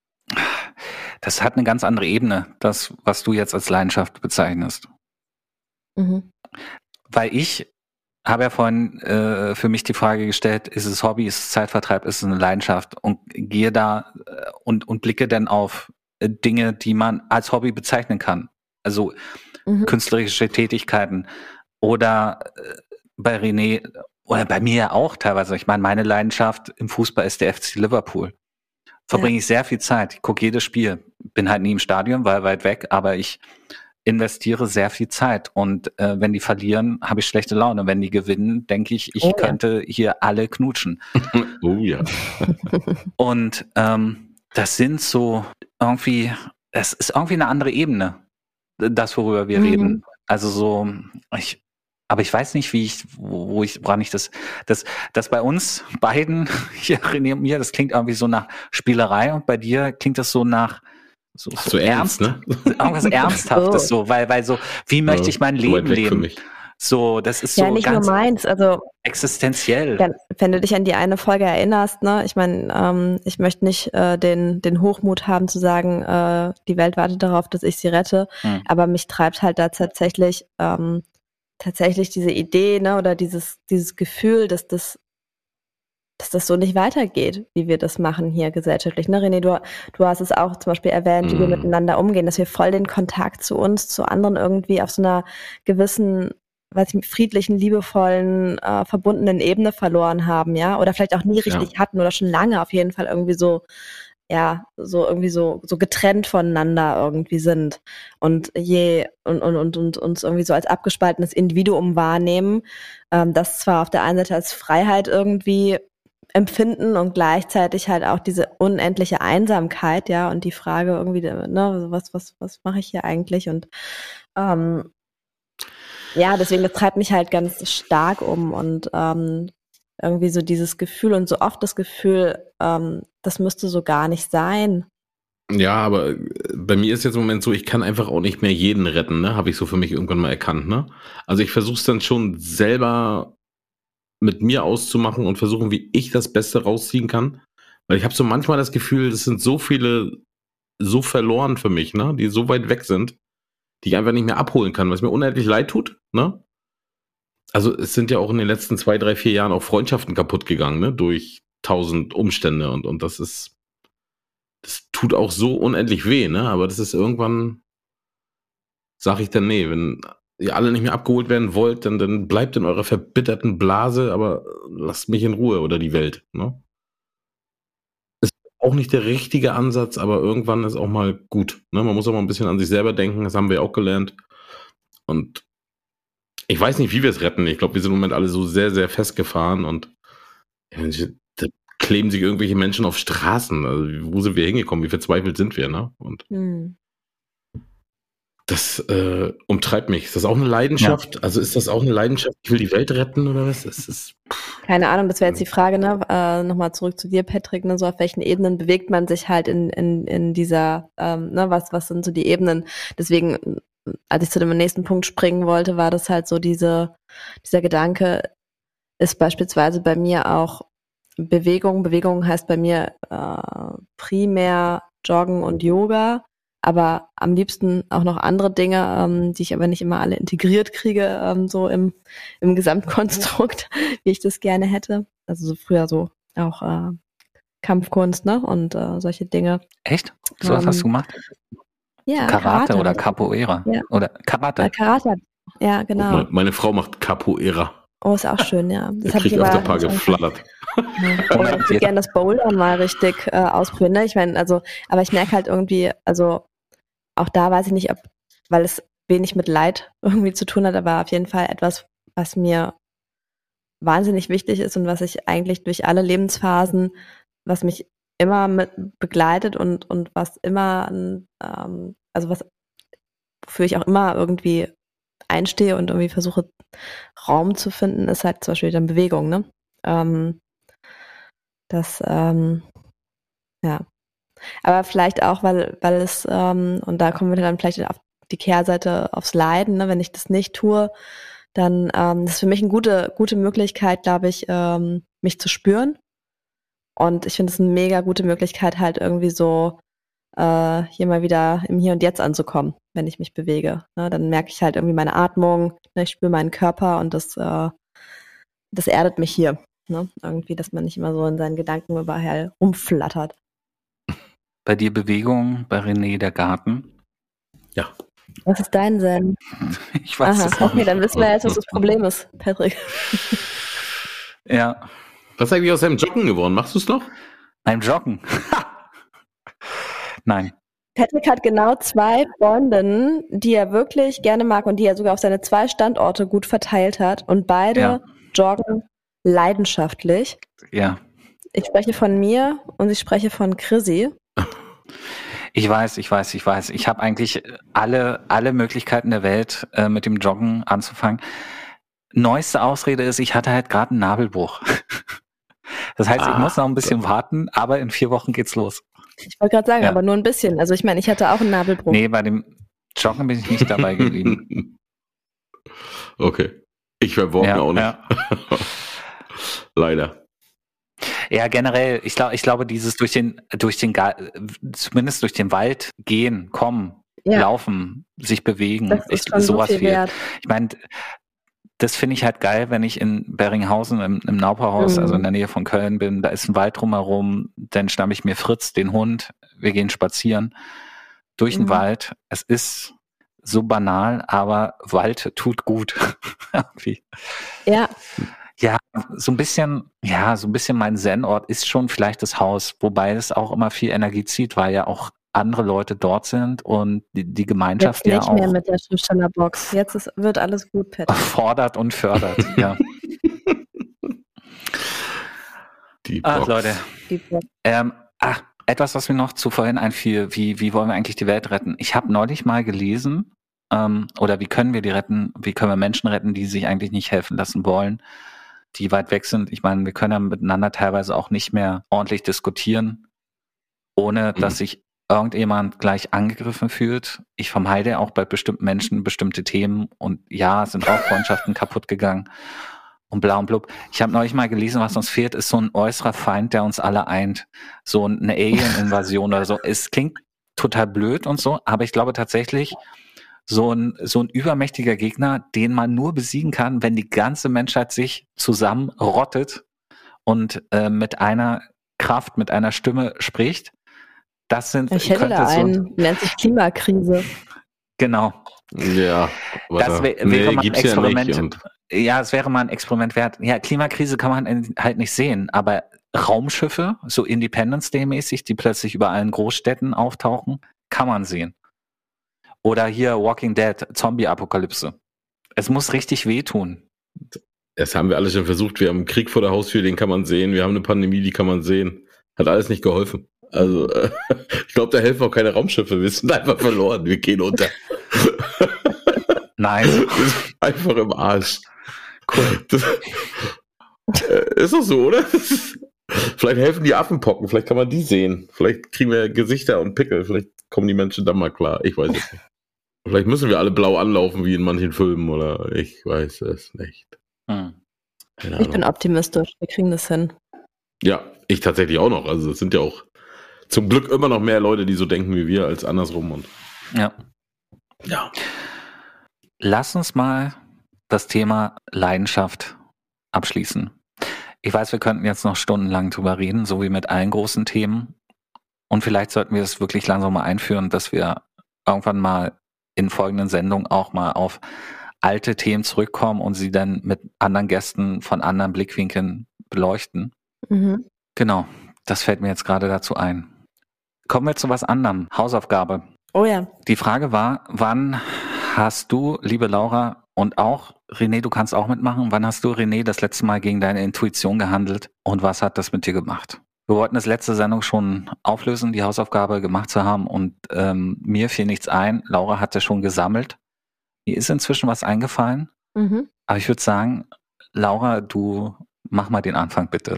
S2: das hat eine ganz andere Ebene, das, was du jetzt als Leidenschaft bezeichnest.
S1: Mhm.
S2: Weil ich habe ja vorhin äh, für mich die Frage gestellt, ist es Hobby, ist es Zeitvertreib, ist es eine Leidenschaft und gehe da äh, und, und blicke dann auf äh, Dinge, die man als Hobby bezeichnen kann. Also mhm. künstlerische Tätigkeiten oder äh, bei René oder bei mir ja auch teilweise. Ich meine, meine Leidenschaft im Fußball ist der F C Liverpool. Verbringe ja. ich sehr viel Zeit. Ich gucke jedes Spiel. Bin halt nie im Stadion, weil weit weg, aber ich investiere sehr viel Zeit und äh, wenn die verlieren, habe ich schlechte Laune. Wenn die gewinnen, denke ich, ich oh, könnte ja. hier alle knutschen.
S3: Oh ja.
S2: Und ähm, das sind so irgendwie, es ist irgendwie eine andere Ebene, das, worüber wir mhm. reden. Also so, ich, aber ich weiß nicht, wie ich, wo, wo ich, woran ich das, das, das bei uns beiden, hier René und mir, das klingt irgendwie so nach Spielerei und bei dir klingt das so nach So, so,
S3: so ernst, ne?
S2: Irgendwas Ernsthaftes, so, weil, weil so, wie möchte ich mein Leben leben? So, das ist so
S1: ja, nicht
S2: ganz
S1: nur meins, also
S2: existenziell.
S1: Wenn, wenn du dich an die eine Folge erinnerst, ne, ich meine, ähm, ich möchte nicht äh, den den Hochmut haben zu sagen, äh, die Welt wartet darauf, dass ich sie rette, hm. aber mich treibt halt da tatsächlich ähm, tatsächlich diese Idee, ne, oder dieses dieses Gefühl, dass das dass das so nicht weitergeht, wie wir das machen hier gesellschaftlich. Ne, René, du, du hast es auch zum Beispiel erwähnt, wie mm. wir miteinander umgehen, dass wir voll den Kontakt zu uns, zu anderen irgendwie auf so einer gewissen, weiß ich, friedlichen, liebevollen, äh, verbundenen Ebene verloren haben, ja, oder vielleicht auch nie richtig ja. hatten oder schon lange auf jeden Fall irgendwie so, ja, so irgendwie so so getrennt voneinander irgendwie sind und je und und und, und uns irgendwie so als abgespaltenes Individuum wahrnehmen, ähm, das zwar auf der einen Seite als Freiheit irgendwie empfinden und gleichzeitig halt auch diese unendliche Einsamkeit, ja, und die Frage irgendwie, ne, was, was, was mache ich hier eigentlich? Und ähm, ja, deswegen, das treibt mich halt ganz stark um und ähm, irgendwie so dieses Gefühl und so oft das Gefühl, ähm, das müsste so gar nicht sein.
S3: Ja, aber bei mir ist jetzt im Moment so, ich kann einfach auch nicht mehr jeden retten, ne? Habe ich so für mich irgendwann mal erkannt, ne? Also ich versuche es dann schon selber mit mir auszumachen und versuchen, wie ich das Beste rausziehen kann. Weil ich habe so manchmal das Gefühl, das sind so viele so verloren für mich, ne, die so weit weg sind, die ich einfach nicht mehr abholen kann, was mir unendlich leid tut, ne? Also es sind ja auch in den letzten zwei, drei, vier Jahren auch Freundschaften kaputt gegangen, ne, durch tausend Umstände und, und das ist, das tut auch so unendlich weh, ne, aber das ist irgendwann, sag ich dann, nee, wenn ihr alle nicht mehr abgeholt werden wollt, dann, dann bleibt in eurer verbitterten Blase, aber lasst mich in Ruhe oder die Welt, ne? auch nicht der richtige Ansatz, aber irgendwann ist auch mal gut. Ne? Man muss auch mal ein bisschen an sich selber denken, das haben wir auch gelernt. Und ich weiß nicht, wie wir es retten. Ich glaube, wir sind im Moment alle so sehr, sehr festgefahren und da kleben sich irgendwelche Menschen auf Straßen. Also, wo sind wir hingekommen? Wie verzweifelt sind wir? Ne? Und
S1: Hm.
S3: das äh, umtreibt mich. Ist das auch eine Leidenschaft? Ja. Also ist das auch eine Leidenschaft? Ich will die Welt retten oder was? Das ist,
S1: keine Ahnung, das wäre jetzt die Frage, ne? Äh, nochmal zurück zu dir, Patrick, ne? So auf welchen Ebenen bewegt man sich halt in, in, in dieser, ähm, ne, was, was sind so die Ebenen? Deswegen, als ich zu dem nächsten Punkt springen wollte, war das halt so diese, dieser Gedanke, ist beispielsweise bei mir auch Bewegung. Bewegung heißt bei mir äh, primär Joggen und Yoga, aber am liebsten auch noch andere Dinge, ähm, die ich aber nicht immer alle integriert kriege, ähm, so im, im Gesamtkonstrukt, wie ich das gerne hätte. Also so früher so auch äh, Kampfkunst, ne, und äh, solche Dinge.
S2: Echt? So was ähm, hast du gemacht?
S1: Ja,
S2: Karate,
S1: Karate
S2: oder Capoeira?
S1: Ja.
S2: Oder Karate?
S1: Äh, Karate, ja, genau.
S3: Meine, meine Frau macht Capoeira.
S1: Oh, ist auch schön, ja. Das
S3: da
S1: habe ich
S3: auf der
S1: aber
S3: Paar geflattert.
S1: Ja. Oder ich würde gerne das Bouldern mal richtig äh, ausprobieren. Ne? Ich meine, also, aber ich merke halt irgendwie, also auch da weiß ich nicht, ob, weil es wenig mit Leid irgendwie zu tun hat, aber auf jeden Fall etwas, was mir wahnsinnig wichtig ist und was ich eigentlich durch alle Lebensphasen, was mich immer mit begleitet und und was immer, ähm, also was, wofür ich auch immer irgendwie einstehe und irgendwie versuche, Raum zu finden, ist halt zum Beispiel dann Bewegung, ne? Ähm, das, ähm, ja. Aber vielleicht auch, weil, weil es, ähm, und da kommen wir dann vielleicht auf die Kehrseite, aufs Leiden, ne? Wenn ich das nicht tue, dann ähm, das ist für mich eine gute, gute Möglichkeit, glaube ich, ähm, mich zu spüren. Und ich finde es eine mega gute Möglichkeit, halt irgendwie so äh, hier mal wieder im Hier und Jetzt anzukommen, wenn ich mich bewege. Ne? Dann merke ich halt irgendwie meine Atmung, ne? Ich spüre meinen Körper und das, äh, das erdet mich hier. Ne? Irgendwie, dass man nicht immer so in seinen Gedanken überall rumflattert.
S2: Bei dir Bewegung, bei René der Garten?
S3: Ja.
S1: Was ist dein Zen?
S2: Ich weiß
S1: Aha,
S2: es
S1: okay,
S2: nicht.
S1: dann wissen wir jetzt, was das Problem ist, Patrick.
S2: Ja.
S3: Was ist eigentlich aus deinem Joggen geworden? Machst du es noch?
S2: Beim Joggen? Nein.
S1: Patrick hat genau zwei Freundinnen, die er wirklich gerne mag und die er sogar auf seine zwei Standorte gut verteilt hat. Und beide
S2: Ja.
S1: joggen leidenschaftlich.
S2: Ja.
S1: Ich spreche von mir und ich spreche von Chrissy.
S2: Ich weiß, ich weiß, ich weiß. Ich habe eigentlich alle, alle Möglichkeiten der Welt, äh, mit dem Joggen anzufangen. Neueste Ausrede ist, ich hatte halt gerade einen Nabelbruch. Das heißt, ah, ich muss noch ein bisschen warten, aber in vier Wochen geht's los.
S1: Ich wollte gerade sagen,
S2: Ja.
S1: aber nur ein bisschen. Also ich meine, ich hatte auch einen Nabelbruch.
S2: Nee, bei dem Joggen bin ich nicht dabei geblieben.
S3: Okay. Ich verborg
S2: Ja,
S3: mir auch nicht.
S2: ja.
S3: Leider.
S2: Ja, generell, ich glaube, ich glaube, dieses durch den, durch den, Ga- zumindest durch den Wald gehen, kommen,
S1: Ja.
S2: laufen, sich bewegen,
S1: Das ist
S2: ich,
S1: schon so
S2: sowas
S1: viel
S2: viel.
S1: wert.
S2: Ich meine, das finde ich halt geil, wenn ich in Beringhausen im, im Nauperhaus,
S1: Mhm.
S2: also in der Nähe von Köln bin, da ist ein Wald drumherum, dann schnappe ich mir Fritz, den Hund, wir gehen spazieren durch den
S1: Mhm.
S2: Wald. Es ist so banal, aber Wald tut gut. Irgendwie.
S1: Ja,
S2: Ja, so ein bisschen, ja, so ein bisschen mein Zen-Ort ist schon vielleicht das Haus, wobei es auch immer viel Energie zieht, weil ja auch andere Leute dort sind und die, die Gemeinschaft
S1: jetzt
S2: ja
S1: nicht
S2: auch
S1: mehr mit der Schriftstellerbox. Jetzt ist, wird alles gut, Patrick.
S2: fordert und fördert. Ja.
S3: Die
S2: Ach,
S3: Box.
S2: Leute.
S1: Die Box.
S2: Ähm, ach, etwas, was mir noch zu vorhin einfiel, wie, wie wollen wir eigentlich die Welt retten? Ich habe neulich mal gelesen, ähm, oder wie können wir die retten, wie können wir Menschen retten, die sich eigentlich nicht helfen lassen wollen, die weit weg sind. Ich meine, wir können ja miteinander teilweise auch nicht mehr ordentlich diskutieren, ohne dass
S3: Mhm.
S2: sich irgendjemand gleich angegriffen fühlt. Ich vermeide auch bei bestimmten Menschen bestimmte Themen und ja, es sind auch Freundschaften kaputt gegangen und bla und blub. Ich habe neulich mal gelesen, was uns fehlt, ist so ein äußerer Feind, der uns alle eint. So eine Alien-Invasion oder so. Es klingt total blöd und so, aber ich glaube tatsächlich, so ein, so ein übermächtiger Gegner, den man nur besiegen kann, wenn die ganze Menschheit sich zusammenrottet und äh, mit einer Kraft, mit einer Stimme spricht. Das sind,
S1: Ich hätte
S2: könnte
S1: da
S2: so,
S1: einen, nennt sich Klimakrise.
S2: genau.
S3: Ja, aber
S2: Das wär- wäre
S3: nee,
S2: mal ein
S3: gibt's ja
S2: Experiment.
S3: nicht. Und
S2: Ja, es wäre mal ein Experiment wert. Ja, Klimakrise kann man in- halt nicht sehen, aber Raumschiffe, so Independence Day mäßig, die plötzlich über allen Großstädten auftauchen, kann man sehen. Oder hier Walking Dead, Zombie-Apokalypse. Es muss richtig wehtun.
S3: Das haben wir alle schon versucht. Wir haben einen Krieg vor der Haustür, den kann man sehen. Wir haben eine Pandemie, die kann man sehen. Hat alles nicht geholfen. Also, äh, ich glaube, da helfen auch keine Raumschiffe. Wir sind einfach verloren. Wir gehen unter.
S2: Nein.
S3: Wir sind einfach im Arsch. Cool. Das, äh, ist doch so, oder? Vielleicht helfen die Affenpocken. Vielleicht kann man die sehen. Vielleicht kriegen wir Gesichter und Pickel. Vielleicht kommen die Menschen dann mal klar. Ich weiß es nicht. Vielleicht müssen wir alle blau anlaufen, wie in manchen Filmen, oder ich weiß es nicht.
S2: Hm.
S1: Ich bin optimistisch. Wir kriegen das hin.
S3: Ja, ich tatsächlich auch noch. Also es sind ja auch zum Glück immer noch mehr Leute, die so denken wie wir, als andersrum. Und
S2: Ja.
S3: ja.
S2: Lass uns mal das Thema Leidenschaft abschließen. Ich weiß, wir könnten jetzt noch stundenlang drüber reden, so wie mit allen großen Themen. Und vielleicht sollten wir es wirklich langsam mal einführen, dass wir irgendwann mal in folgenden Sendungen auch mal auf alte Themen zurückkommen und sie dann mit anderen Gästen von anderen Blickwinkeln beleuchten.
S1: Mhm.
S2: Genau, das fällt mir jetzt gerade dazu ein. Kommen wir zu was anderem. Hausaufgabe.
S1: Oh ja.
S2: Die Frage war, wann hast du, liebe Laura, und auch René, du kannst auch mitmachen, wann hast du, René, das letzte Mal gegen deine Intuition gehandelt und was hat das mit dir gemacht? Wir wollten das letzte Sendung schon auflösen, die Hausaufgabe gemacht zu haben und ähm, mir fiel nichts ein. Laura hatte schon gesammelt. Mir ist inzwischen was eingefallen,
S1: Mhm.
S2: aber ich würde sagen, Laura, du mach mal den Anfang bitte.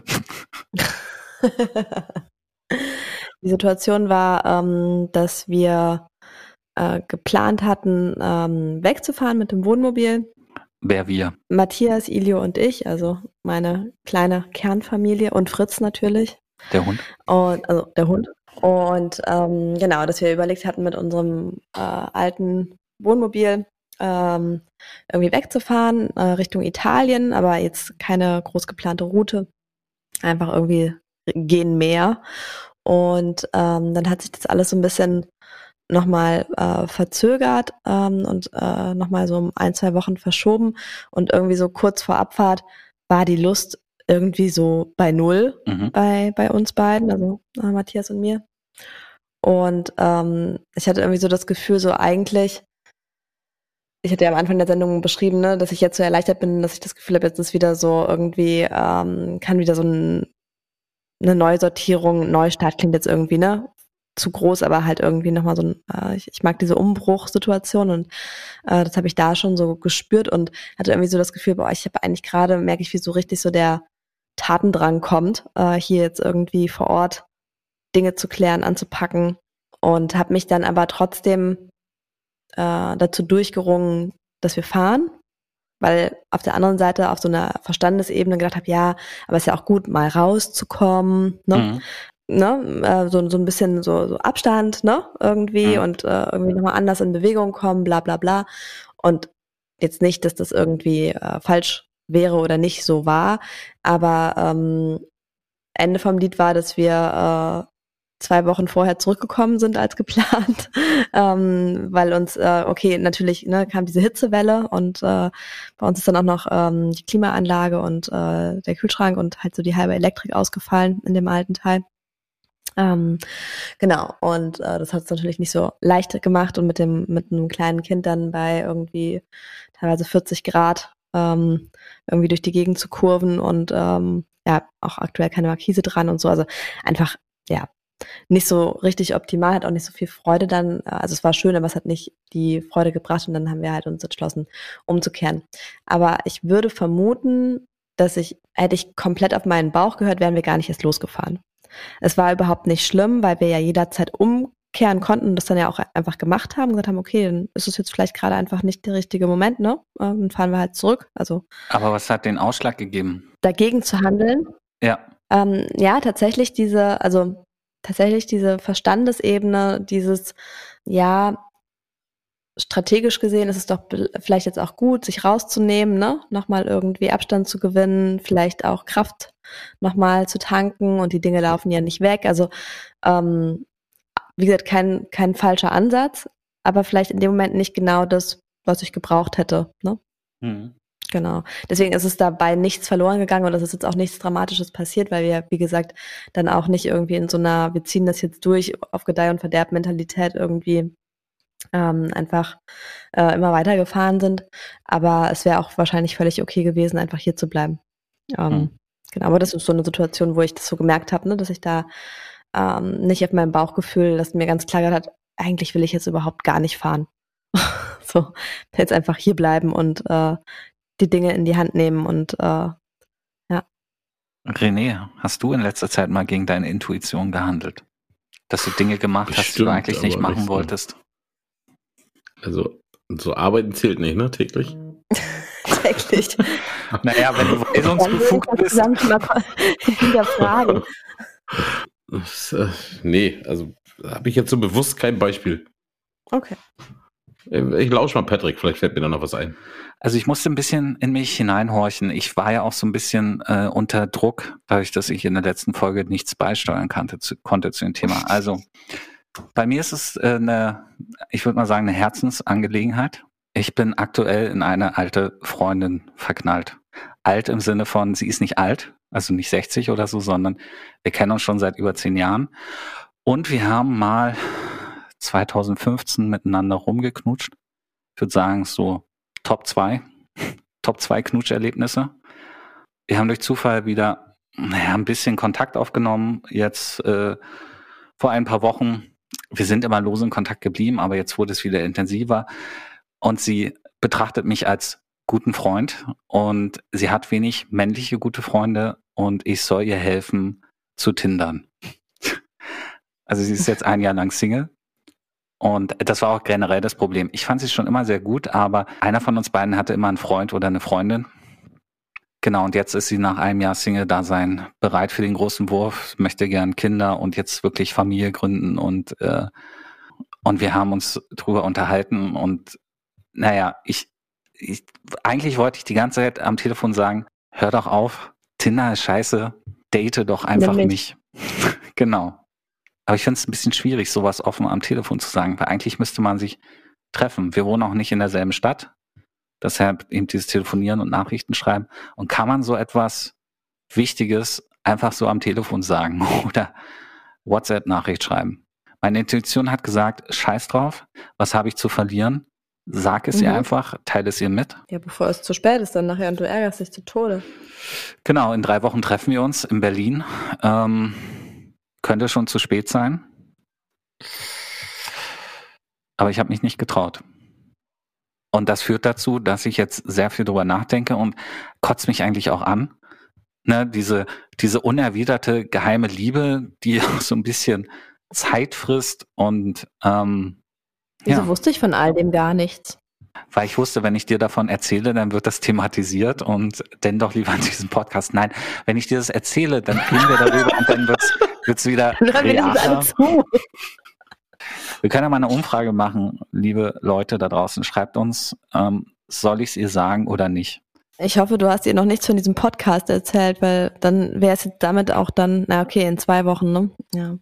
S1: Die Situation war, ähm, dass wir äh, geplant hatten, ähm, wegzufahren mit dem Wohnmobil.
S2: Wer wir?
S1: Matthias, Ilio und ich, also meine kleine Kernfamilie und Fritz natürlich.
S2: Der Hund?
S1: Und also der Hund. Und ähm, genau, dass wir überlegt hatten, mit unserem äh, alten Wohnmobil ähm, irgendwie wegzufahren, äh, Richtung Italien, aber jetzt keine groß geplante Route. Einfach irgendwie gehen mehr. Und ähm, dann hat sich das alles so ein bisschen nochmal äh, verzögert ähm, und äh, nochmal so um ein, zwei Wochen verschoben. Und irgendwie so kurz vor Abfahrt war die Lust irgendwie so bei null
S2: Mhm.
S1: bei, bei uns beiden, also äh, Matthias und mir. Und ähm, ich hatte irgendwie so das Gefühl, so eigentlich, ich hatte ja am Anfang der Sendung beschrieben, ne, dass ich jetzt so erleichtert bin, dass ich das Gefühl habe, jetzt ist wieder so irgendwie, ähm, kann wieder so ein, eine Neusortierung, Neustart klingt jetzt irgendwie, ne, zu groß, aber halt irgendwie nochmal so ein, äh, ich, ich mag diese Umbruchsituation und äh, das habe ich da schon so gespürt und hatte irgendwie so das Gefühl, boah, ich habe eigentlich gerade, merke ich, wie so richtig so der Tatendrang kommt, äh, hier jetzt irgendwie vor Ort Dinge zu klären, anzupacken und habe mich dann aber trotzdem äh, dazu durchgerungen, dass wir fahren, weil auf der anderen Seite auf so einer Verstandesebene gedacht habe, ja, aber es ist ja auch gut, mal rauszukommen, ne?
S2: Mhm.
S1: Ne, äh, so, so ein bisschen so, so Abstand, ne, irgendwie
S2: Mhm.
S1: und äh, irgendwie nochmal anders in Bewegung kommen, bla bla bla. Und jetzt nicht, dass das irgendwie äh, falsch wäre oder nicht so war, aber ähm, Ende vom Lied war, dass wir äh, zwei Wochen vorher zurückgekommen sind als geplant, ähm, weil uns, äh, okay, natürlich ne, kam diese Hitzewelle und äh, bei uns ist dann auch noch ähm, die Klimaanlage und äh, der Kühlschrank und halt so die halbe Elektrik ausgefallen in dem alten Teil. Ähm, genau, und äh, das hat es natürlich nicht so leicht gemacht und mit dem mit einem kleinen Kind dann bei irgendwie teilweise vierzig Grad ähm, irgendwie durch die Gegend zu kurven und ähm, ja, auch aktuell keine Markise dran und so, also einfach, ja, nicht so richtig optimal, hat auch nicht so viel Freude dann, also es war schön, aber es hat nicht die Freude gebracht und dann haben wir halt uns entschlossen, umzukehren. Aber ich würde vermuten, dass ich, hätte ich komplett auf meinen Bauch gehört, wären wir gar nicht erst losgefahren. Es war überhaupt nicht schlimm, weil wir ja jederzeit umkehren konnten und das dann ja auch einfach gemacht haben und gesagt haben, okay, dann ist es jetzt vielleicht gerade einfach nicht der richtige Moment, ne? Dann fahren wir halt zurück. Also
S2: Aber was hat den Ausschlag gegeben?
S1: dagegen zu handeln.
S2: Ja.
S1: Ähm, ja, tatsächlich diese, also tatsächlich diese Verstandesebene, dieses, ja, strategisch gesehen ist es doch vielleicht jetzt auch gut, sich rauszunehmen, ne, nochmal irgendwie Abstand zu gewinnen, vielleicht auch Kraft nochmal zu tanken und die Dinge laufen ja nicht weg. Also, ähm, wie gesagt, kein, kein falscher Ansatz, aber vielleicht in dem Moment nicht genau das, was ich gebraucht hätte, ne?
S2: Mhm.
S1: Genau. Deswegen ist es dabei nichts verloren gegangen und es ist jetzt auch nichts Dramatisches passiert, weil wir, wie gesagt, dann auch nicht irgendwie in so einer, wir ziehen das jetzt durch, auf Gedeih und Verderb Mentalität irgendwie ähm, einfach äh, immer weitergefahren sind. Aber es wäre auch wahrscheinlich völlig okay gewesen, einfach hier zu bleiben. Ähm,
S2: Hm.
S1: Genau, aber das ist so eine Situation, wo ich das so gemerkt habe, ne, dass ich da ähm, nicht auf meinem Bauchgefühl, das mir ganz klar gesagt hat, eigentlich will ich jetzt überhaupt gar nicht fahren. So, jetzt einfach hier bleiben und äh, die Dinge in die Hand nehmen und äh, ja.
S2: René, hast du in letzter Zeit mal gegen deine Intuition gehandelt? Dass du Dinge gemacht hast, die
S3: Bestimmt,
S2: du eigentlich nicht
S3: aber
S2: machen
S3: nicht so.
S2: wolltest?
S3: Also, so arbeiten zählt nicht, ne, täglich?
S1: Täglich.
S2: Naja, wenn du weisungsbefugt
S1: Dann würde ich
S2: bist.
S1: das gesamt mal hinterfragen.
S3: Das, äh, nee, also habe ich jetzt so bewusst kein Beispiel.
S1: Okay.
S3: Ich lausche mal Patrick, vielleicht fällt mir da noch was ein.
S2: Also ich musste ein bisschen in mich hineinhorchen. Ich war ja auch so ein bisschen äh, unter Druck, dadurch, dass ich in der letzten Folge nichts beisteuern konnte zu, konnte zu dem Thema. Also bei mir ist es äh, eine, ich würde mal sagen, eine Herzensangelegenheit. Ich bin aktuell in eine alte Freundin verknallt. Alt im Sinne von, sie ist nicht alt, also nicht sechzig oder so, sondern wir kennen uns schon seit über zehn Jahren. Und wir haben mal zwanzig fünfzehn miteinander rumgeknutscht. Ich würde sagen, so Top zwei, Top zwei Knutscherlebnisse. Wir haben durch Zufall wieder naja, ein bisschen Kontakt aufgenommen. Jetzt äh, vor ein paar Wochen. Wir sind immer lose in Kontakt geblieben, aber jetzt wurde es wieder intensiver. Und sie betrachtet mich als guten Freund und sie hat wenig männliche gute Freunde und ich soll ihr helfen zu tindern. Also sie ist jetzt ein Jahr lang Single. Und das war auch generell das Problem. Ich fand sie schon immer sehr gut, aber einer von uns beiden hatte immer einen Freund oder eine Freundin. Genau, und jetzt ist sie nach einem Jahr Single-Dasein bereit für den großen Wurf, möchte gern Kinder und jetzt wirklich Familie gründen. Und, äh, und wir haben uns drüber unterhalten. Und naja, ich, ich eigentlich wollte ich die ganze Zeit am Telefon sagen, hör doch auf, Tinder ist scheiße, date doch einfach
S1: Nimm
S2: mich. Genau. Aber ich finde es ein bisschen schwierig, sowas offen am Telefon zu sagen, weil eigentlich müsste man sich treffen. Wir wohnen auch nicht in derselben Stadt. Deshalb eben dieses Telefonieren und Nachrichten schreiben. Und kann man so etwas Wichtiges einfach so am Telefon sagen oder WhatsApp-Nachricht schreiben? Meine Intuition hat gesagt, scheiß drauf, was habe ich zu verlieren? Sag es
S1: Mhm.
S2: ihr einfach, teile es ihr mit.
S1: Ja, bevor es zu spät ist dann nachher und du ärgerst dich zu Tode.
S2: Genau, in drei Wochen treffen wir uns in Berlin. Ähm, könnte schon zu spät sein. Aber ich habe mich nicht getraut. Und das führt dazu, dass ich jetzt sehr viel drüber nachdenke und kotzt mich eigentlich auch an. Ne, diese, diese unerwiderte geheime Liebe, die auch so ein bisschen Zeit frisst und ähm,
S1: Wieso
S2: ja,
S1: wusste ich von all dem gar nichts?
S2: weil ich wusste, wenn ich dir davon erzähle, dann wird das thematisiert und dann doch lieber in diesem Podcast. Nein, wenn ich dir das erzähle, dann reden wir darüber und dann wird's, wird's wieder
S1: Hör mir das
S2: realer.
S1: alle zu.
S2: Wir können ja mal eine Umfrage machen, liebe Leute da draußen. Schreibt uns, ähm, soll ich es ihr sagen oder nicht?
S1: Ich hoffe, du hast ihr noch nichts von diesem Podcast erzählt, weil dann wäre es jetzt damit auch dann, na okay, in zwei Wochen, ne? Ja.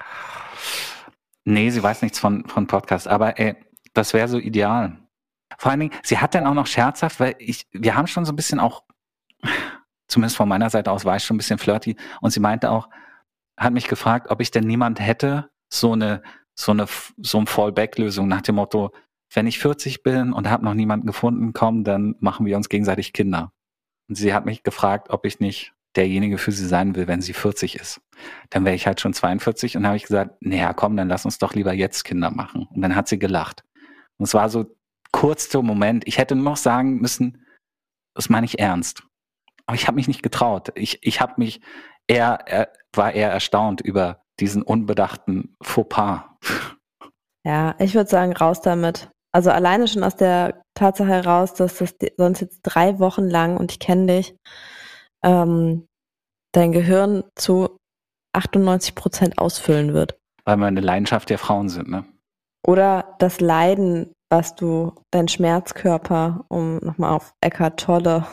S2: Nee, sie weiß nichts von, von Podcast, aber ey, das wäre so ideal. Vor allen Dingen, sie hat dann auch noch scherzhaft, weil ich, wir haben schon so ein bisschen auch, zumindest von meiner Seite aus war ich schon ein bisschen flirty und sie meinte auch, hat mich gefragt, ob ich denn niemand hätte, so eine, so eine, so eine Fallback-Lösung nach dem Motto, wenn ich vierzig bin und habe noch niemanden gefunden, komm, dann machen wir uns gegenseitig Kinder. Und sie hat mich gefragt, ob ich nicht derjenige für sie sein will, wenn sie vierzig ist. Dann wäre ich halt schon zweiundvierzig und habe ich gesagt, naja, komm, dann lass uns doch lieber jetzt Kinder machen. Und dann hat sie gelacht. Und es war so kurz der Moment. Ich hätte nur noch sagen müssen, das meine ich ernst. Aber ich habe mich nicht getraut. Ich, ich habe mich eher, er, war eher erstaunt über diesen unbedachten Fauxpas.
S1: Ja, ich würde sagen, raus damit. Also alleine schon aus der Tatsache heraus, dass das di- sonst jetzt drei Wochen lang, und ich kenne dich, ähm, dein Gehirn zu achtundneunzig Prozent ausfüllen wird.
S2: Weil wir eine Leidenschaft der Frauen sind, ne?
S1: Oder das Leiden, was du, dein Schmerzkörper, um nochmal auf Eckhart Tolle.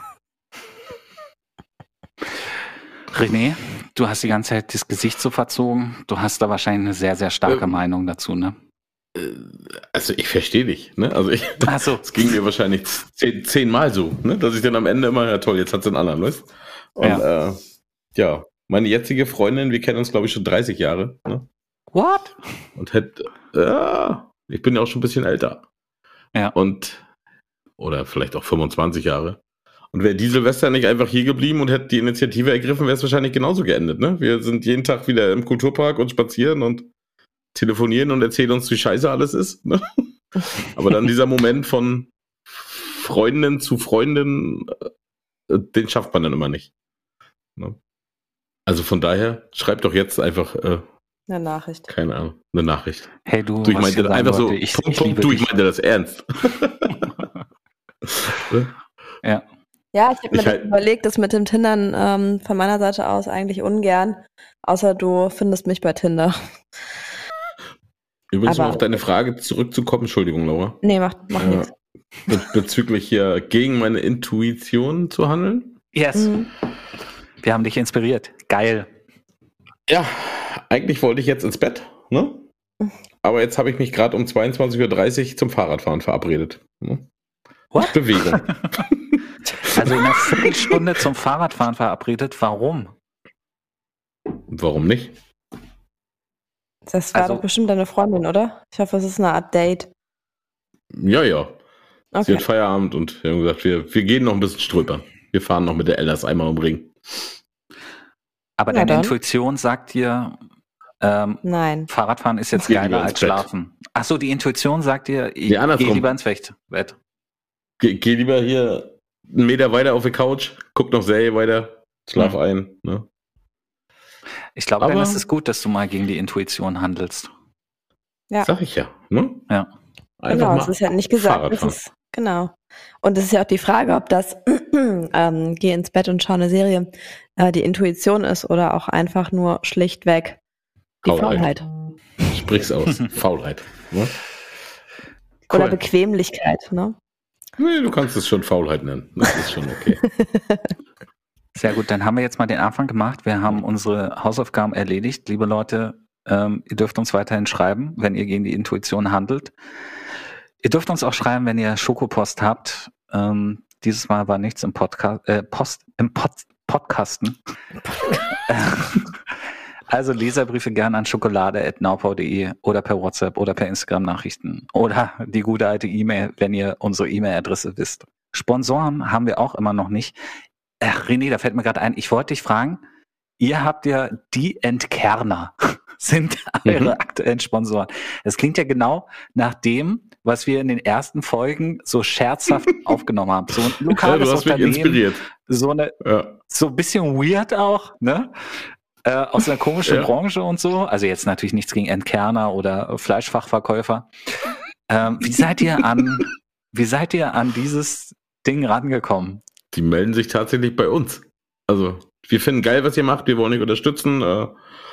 S2: René, du hast die ganze Zeit das Gesicht so verzogen. Du hast da wahrscheinlich eine sehr, sehr starke
S3: Ähm.
S2: Meinung dazu, ne?
S3: Also ich verstehe dich, ne? Also ich,
S2: Ach so.
S3: es ging mir wahrscheinlich zehn, zehnmal so, ne? Dass ich dann am Ende immer, ja toll, jetzt hat sie einen anderen, weißt? Und ja. Äh, ja, meine jetzige Freundin, wir kennen uns glaube ich schon dreißig Jahre, ne?
S2: What?
S3: Und hätte, ja, ich bin ja auch schon ein bisschen älter.
S2: Ja.
S3: Und, oder vielleicht auch fünfundzwanzig Jahre. Und wäre die Silvester nicht einfach hier geblieben und hätte die Initiative ergriffen, wäre es wahrscheinlich genauso geendet, ne? Wir sind jeden Tag wieder im Kulturpark und spazieren und telefonieren und erzählen uns, wie scheiße alles ist. Ne? Aber dann dieser Moment von Freundin zu Freundin, den schafft man dann immer nicht. Ne? Also von daher, schreib doch jetzt einfach äh,
S1: eine Nachricht.
S3: Keine Ahnung, eine Nachricht.
S2: Hey du,
S3: du ich meinte einfach so,
S2: ich,
S3: Punkt,
S2: ich
S3: Punkt, du, ich meinte das ernst.
S2: Ja.
S1: Ja, ich habe mir
S3: ich
S1: das
S3: halt,
S1: überlegt, das mit dem Tindern ähm, von meiner Seite aus eigentlich ungern, außer du findest mich bei Tinder.
S3: Übrigens,
S1: Aber
S3: um auf deine Frage zurückzukommen, Entschuldigung, Laura.
S1: Nee, macht mach
S3: äh,
S1: nichts.
S3: Be- bezüglich hier gegen meine Intuition zu handeln.
S2: Yes.
S1: Mhm.
S2: Wir haben dich inspiriert. Geil.
S3: Ja, eigentlich wollte ich jetzt ins Bett, ne? Aber jetzt habe ich mich gerade um zweiundzwanzig Uhr dreißig zum Fahrradfahren verabredet. Ne?
S2: What?
S3: Bewegung.
S2: Also in einer Viertelstunde zum Fahrradfahren verabredet. Warum?
S3: Warum nicht?
S1: Das war
S2: Also-
S1: doch bestimmt deine Freundin, oder? Ich hoffe, es ist eine Art Date.
S3: Ja, ja. Sie
S1: Okay.
S3: hat Feierabend und wir haben gesagt, wir, wir gehen noch ein bisschen ströpern. Wir fahren noch mit der Ellas einmal um den Ring.
S2: Aber
S1: Na
S2: deine
S1: dann.
S2: Intuition sagt dir, ähm,
S1: Nein.
S2: Fahrradfahren ist jetzt
S3: Geh
S2: geiler
S3: lieber ins
S2: als
S3: Bett.
S2: Schlafen. Ach so, die Intuition sagt dir, ich
S3: Nee, andersrum.
S2: geh lieber ins Bett. Bett.
S3: Geh, geh lieber hier einen Meter weiter auf die Couch, guck noch Serie weiter, schlaf
S2: Hm.
S3: ein. Ne?
S2: Ich glaube, dann
S3: Aber-
S2: ist es gut, dass du mal gegen die Intuition handelst.
S1: Ja.
S3: Sag ich ja. Ne?
S2: Ja.
S3: Einfach
S1: Genau,
S3: mal
S1: es ist ja nicht gesagt,
S3: Fahrrad
S1: es
S3: fahren.
S1: ist, genau. Und es ist ja auch die Frage, ob das ähm, geh ins Bett und schau eine Serie äh, die Intuition ist oder auch einfach nur schlichtweg die
S3: Faulheit.
S1: Faulheit.
S3: Sprich's aus. Faulheit. Ne?
S1: Oder
S3: Cool.
S1: Bequemlichkeit, ne?
S3: Nee, du kannst es schon Faulheit nennen. Das ist schon okay.
S2: Sehr gut, dann haben wir jetzt mal den Anfang gemacht. Wir haben unsere Hausaufgaben erledigt. Liebe Leute, ähm, ihr dürft uns weiterhin schreiben, wenn ihr gegen die Intuition handelt. Ihr dürft uns auch schreiben, wenn ihr Schokopost habt. Ähm, dieses Mal war nichts im Podcast, äh, Post, im Pod, Podcasten. Also Leserbriefe gern an schokolade at naupau punkt de oder per WhatsApp oder per Instagram-Nachrichten oder die gute alte E-Mail, wenn ihr unsere E-Mail-Adresse wisst. Sponsoren haben wir auch immer noch nicht. Ach, René, da fällt mir gerade ein, ich wollte dich fragen, ihr habt ja die Entkerner, sind eure
S3: Mhm.
S2: aktuellen Sponsoren. Das klingt ja genau nach dem, was wir in den ersten Folgen so scherzhaft aufgenommen haben. So ein
S3: Ja,
S2: lokales
S3: du hast mich
S2: Unternehmen,
S3: inspiriert.
S2: so eine
S3: Ja.
S2: so ein bisschen weird auch, ne? Äh, aus einer komischen
S3: Ja.
S2: Branche und so. Also jetzt natürlich nichts gegen Entkerner oder Fleischfachverkäufer. Ähm, wie seid ihr an, wie seid ihr an dieses Ding rangekommen?
S3: Die melden sich tatsächlich bei uns. Also, wir finden geil, was ihr macht, wir wollen euch unterstützen. Äh,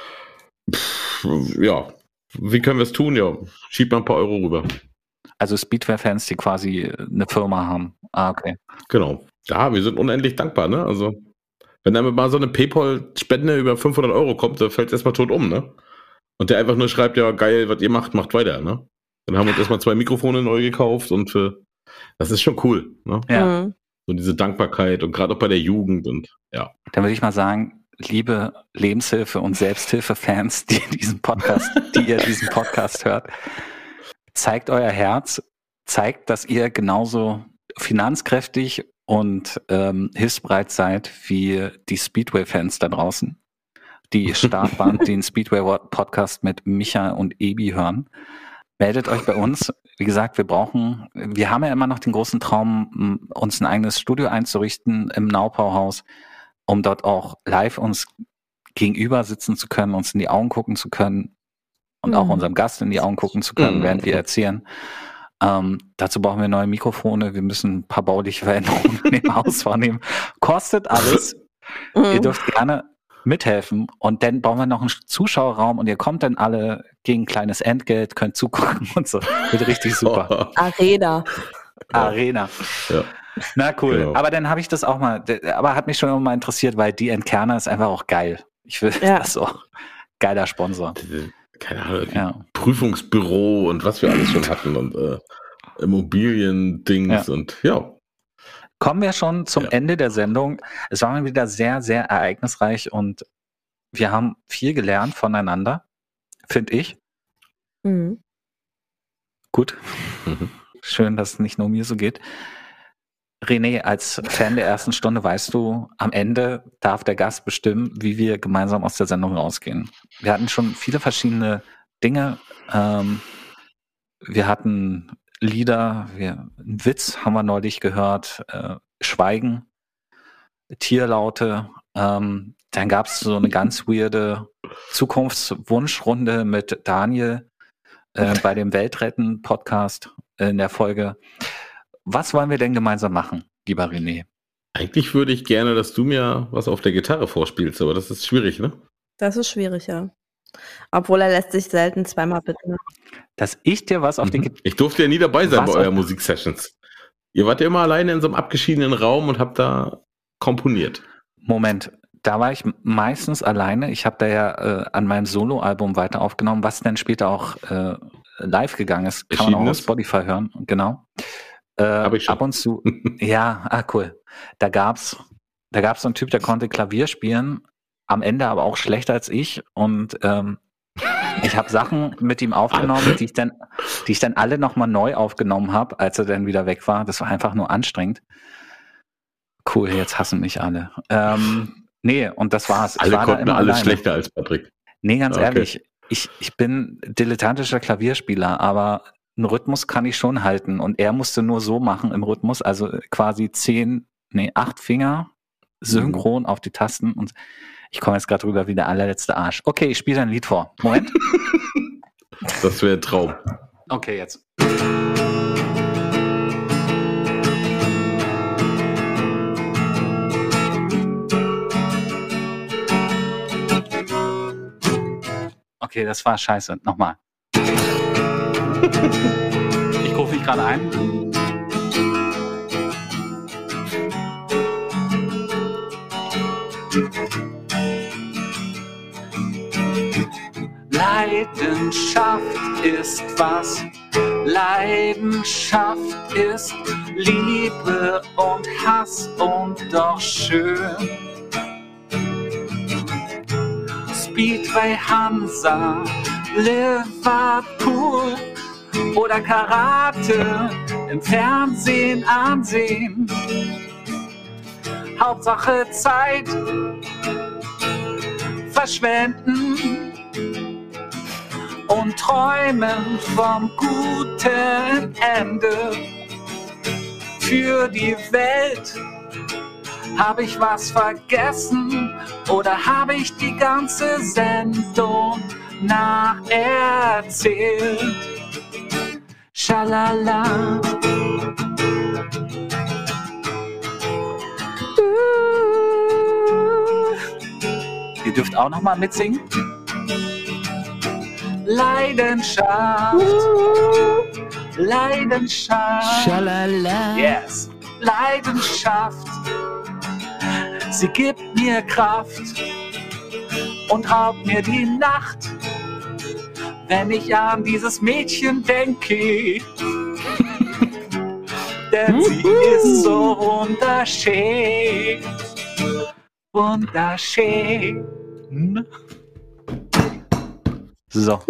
S3: pff, ja, wie können wir es tun? Ja, schiebt mal ein paar Euro rüber.
S2: Also Speedway-Fans, die quasi eine Firma haben. Ah, okay.
S3: Genau. Ja, wir sind unendlich dankbar, ne? Also, wenn dann mal so eine PayPal-Spende über fünfhundert Euro kommt, dann fällt es erstmal tot um, ne? Und der einfach nur schreibt, ja, geil, was ihr macht, macht weiter, ne? Dann haben wir uns erstmal zwei Mikrofone neu gekauft und für, das ist schon cool, ne?
S2: Ja.
S1: Mhm.
S3: So diese Dankbarkeit und gerade auch bei der Jugend und ja.
S2: Dann würde ich mal sagen, liebe Lebenshilfe- und Selbsthilfe-Fans, die diesen Podcast, die ihr diesen Podcast hört, zeigt euer Herz, zeigt, dass ihr genauso finanzkräftig und ähm, hilfsbereit seid wie die Speedway-Fans da draußen, die Startbahn den Speedway-Podcast mit Micha und Ebi hören. Meldet euch bei uns. Wie gesagt, wir brauchen, wir haben ja immer noch den großen Traum, uns ein eigenes Studio einzurichten im Naupau-Haus, um dort auch live uns gegenüber sitzen zu können, uns in die Augen gucken zu können und auch
S1: Mhm.
S2: unserem Gast in die Augen gucken zu können,
S3: Mhm.
S2: während wir erzählen. Ähm, dazu brauchen wir neue Mikrofone, wir müssen ein paar bauliche Veränderungen in dem Haus vornehmen. Kostet alles. Ihr
S1: Mhm.
S2: dürft gerne mithelfen und dann bauen wir noch einen Zuschauerraum und ihr kommt dann alle gegen kleines Entgelt, könnt zugucken und so. Wird richtig super.
S1: Arena.
S2: Arena.
S3: Ja.
S2: Na cool.
S3: Genau.
S2: Aber dann habe ich das auch mal, aber hat mich schon immer mal interessiert, weil die Entkerner ist einfach auch geil. Ich will
S1: Ja.
S2: das auch. Geiler Sponsor.
S3: keine Ahnung,
S2: Ja.
S3: Prüfungsbüro und was wir alles schon hatten und äh, Immobilien-Dings
S2: Ja.
S3: und ja.
S2: Kommen wir schon zum
S3: Ja.
S2: Ende der Sendung. Es war mal wieder sehr, sehr ereignisreich und wir haben viel gelernt voneinander, finde ich.
S1: Mhm.
S2: Gut,
S3: Mhm.
S2: schön, dass es nicht nur mir so geht. René, als Fan der ersten Stunde weißt du, am Ende darf der Gast bestimmen, wie wir gemeinsam aus der Sendung rausgehen. Wir hatten schon viele verschiedene Dinge. Ähm, wir hatten Lieder, wir, einen Witz haben wir neulich gehört, äh, Schweigen, Tierlaute. Ähm, dann gab es so eine ganz weirde Zukunftswunschrunde mit Daniel äh, bei dem Weltretten-Podcast in der Folge. Was wollen wir denn gemeinsam machen, lieber René?
S3: Eigentlich würde ich gerne, dass du mir was auf der Gitarre vorspielst, aber das ist schwierig, ne?
S1: Das ist schwierig, ja. Obwohl er lässt sich selten zweimal bitten.
S2: Dass ich dir was auf den
S3: Mhm. Ich durfte ja nie dabei sein
S2: Was
S3: bei
S2: auf-
S3: euren Musiksessions. Ihr wart ja immer alleine in so einem abgeschiedenen Raum und habt da komponiert.
S2: Moment, da war ich meistens alleine. Ich habe da ja äh, an meinem Soloalbum weiter aufgenommen, was dann später auch äh, live gegangen ist. Kann man auch
S3: Erschienen
S2: auf
S3: ist?
S2: Spotify hören, genau. Äh,
S3: Hab ich schon.
S2: Ab und zu, ja, ah cool. Da gab's, da gab's so einen Typ, der konnte Klavier spielen, am Ende aber auch schlechter als ich und ähm, ich habe Sachen mit ihm aufgenommen, die ich dann, die ich dann alle nochmal neu aufgenommen habe, als er dann wieder weg war. Das war einfach nur anstrengend. Cool, jetzt hassen mich alle. Ähm, nee, und das war's. Ich
S3: Alle
S2: war da
S3: konnten
S2: immer
S3: alles
S2: alleine.
S3: schlechter als Patrick.
S2: Nee, ganz
S3: Okay.
S2: ehrlich, ich, ich bin dilettantischer Klavierspieler, aber einen Rhythmus kann ich schon halten. Und er musste nur so machen im Rhythmus, also quasi zehn, nee, acht Finger synchron auf die Tasten. Und ich komme jetzt gerade rüber wie der allerletzte Arsch. Okay, ich spiele ein Lied vor. Moment.
S3: Das wäre ein Traum.
S2: Okay, jetzt. Okay, das war scheiße. Nochmal. Ich rufe mich gerade ein. Leidenschaft ist was. Leidenschaft ist Liebe und Hass und doch schön. Speedway Hansa, Liverpool oder Karate im Fernsehen ansehen. Hauptsache Zeit verschwenden und träumen vom guten Ende. Für die Welt habe ich was vergessen oder habe ich die ganze Sendung nacherzählt? Schalala. Ihr dürft auch noch mal mitsingen. Leidenschaft, Leidenschaft,
S5: Schalala.
S2: yes, Leidenschaft. Sie gibt mir Kraft und raubt mir die Nacht, wenn ich an dieses Mädchen denke. Denn sie ist so wunderschön, wunderschön. So.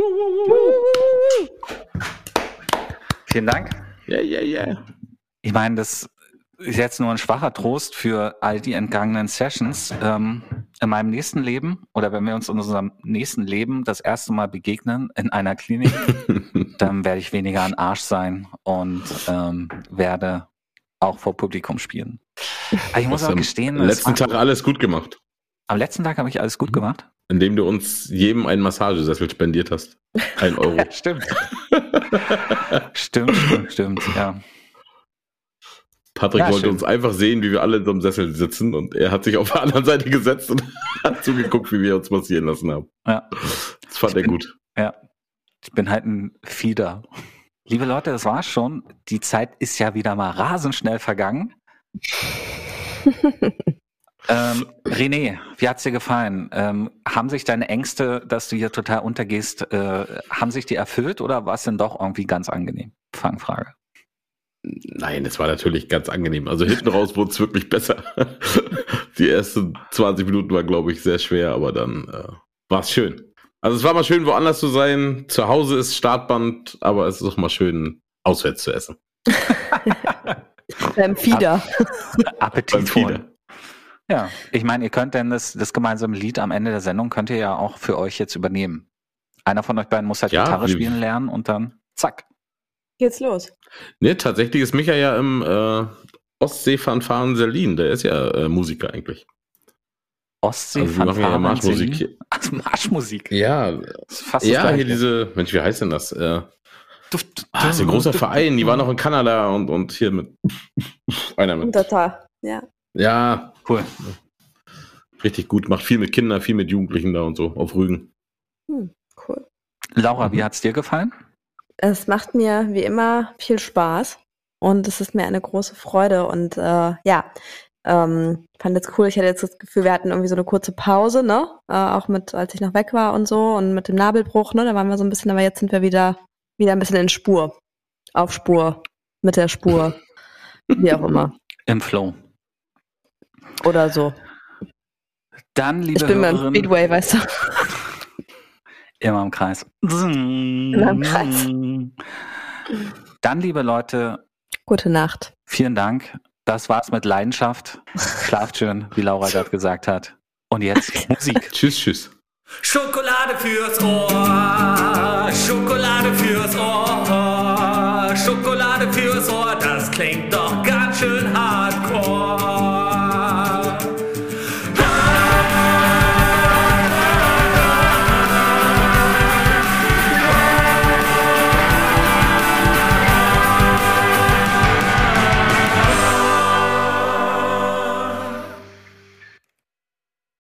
S2: Vielen Dank.
S3: Ja, ja, ja.
S2: Ich meine, das ist jetzt nur ein schwacher Trost für all die entgangenen Sessions. Ähm, in meinem nächsten Leben oder wenn wir uns in unserem nächsten Leben das erste Mal begegnen in einer Klinik, dann werde ich weniger ein Arsch sein und ähm, werde auch vor Publikum spielen. Aber ich muss
S3: Hast
S2: auch
S3: am
S2: gestehen, es
S3: letzten
S2: war,
S3: Tag alles gut gemacht,
S2: am letzten Tag habe ich alles gut gemacht.
S3: indem du uns jedem einen Massagesessel spendiert hast. Ein Euro.
S2: Ja, stimmt. stimmt, stimmt, stimmt, ja.
S3: Patrick
S2: Ja,
S3: wollte
S2: schön.
S3: uns einfach sehen, wie wir alle in so einem Sessel sitzen und er hat sich auf der anderen Seite gesetzt und hat zugeguckt, wie wir uns massieren lassen haben.
S2: ja.
S3: Das fand
S2: Ich
S3: er
S2: bin-
S3: gut.
S2: Ja, ich bin halt ein Fieder. Liebe Leute, das war's schon. Die Zeit ist ja wieder mal rasend schnell vergangen. Ähm, René, wie hat's dir gefallen? Ähm, haben sich deine Ängste, dass du hier total untergehst, äh, haben sich die erfüllt oder war es denn doch irgendwie ganz angenehm? Fangfrage.
S3: Nein, es war natürlich ganz angenehm. Also hinten raus wurde es wirklich besser. Die ersten zwanzig Minuten war, glaube ich, sehr schwer, aber dann äh, war es schön. Also es war mal schön, woanders zu sein. Zu Hause ist Startband, aber es ist auch mal schön, auswärts zu essen.
S1: Beim Fieder.
S2: Appetit holen. Ja, ich meine, ihr könnt denn das, das gemeinsame Lied am Ende der Sendung könnt ihr ja auch für euch jetzt übernehmen. Einer von euch beiden muss halt
S3: Ja,
S2: Gitarre
S3: wir-
S2: spielen lernen und dann zack.
S1: Geht's los.
S3: Ne, tatsächlich ist Micha ja im äh, Ostseefanfaren Selin. Der ist ja äh, Musiker eigentlich.
S2: Ostsee,
S3: Also wir machen ja
S2: Fanfare,
S3: Marschmusik.
S2: Singen. Ach, Marschmusik.
S3: Ja,
S2: Das ist fast das
S3: ja,
S2: Gleiche.
S3: hier diese, Mensch, wie heißt denn das? Äh,
S2: Duft,
S3: ah, das ist ein großer Verein, die waren noch in Kanada und, und hier mit einer mit.
S1: Total. Ja.
S3: Ja,
S2: Cool.
S3: richtig gut, macht viel mit Kindern, viel mit Jugendlichen da und so, auf Rügen.
S1: Hm, cool.
S2: Laura, wie hat's dir gefallen?
S1: Es macht mir wie immer viel Spaß und es ist mir eine große Freude und äh, ja, ähm, fand jetzt cool. Ich hatte jetzt das Gefühl, wir hatten irgendwie so eine kurze Pause, ne? Äh, auch mit, als ich noch weg war und so und mit dem Nabelbruch, ne? Da waren wir so ein bisschen, aber jetzt sind wir wieder wieder ein bisschen in Spur, auf Spur, mit der Spur, wie auch immer
S2: Im Flow.
S1: oder so.
S2: Dann, liebe
S1: Ich bin beim
S2: Hörerinnen,
S1: Speedway, weißt du.
S2: immer im Kreis.
S1: Immer im Kreis.
S2: Dann, liebe Leute,
S1: Gute Nacht.
S2: vielen Dank. Das war's mit Leidenschaft. Schlaft schön, wie Laura gerade gesagt hat. Und jetzt Musik.
S3: Tschüss, tschüss.
S4: Schokolade fürs Ohr, Schokolade fürs Ohr, Schokolade fürs Ohr, das klingt doch ganz schön hardcore.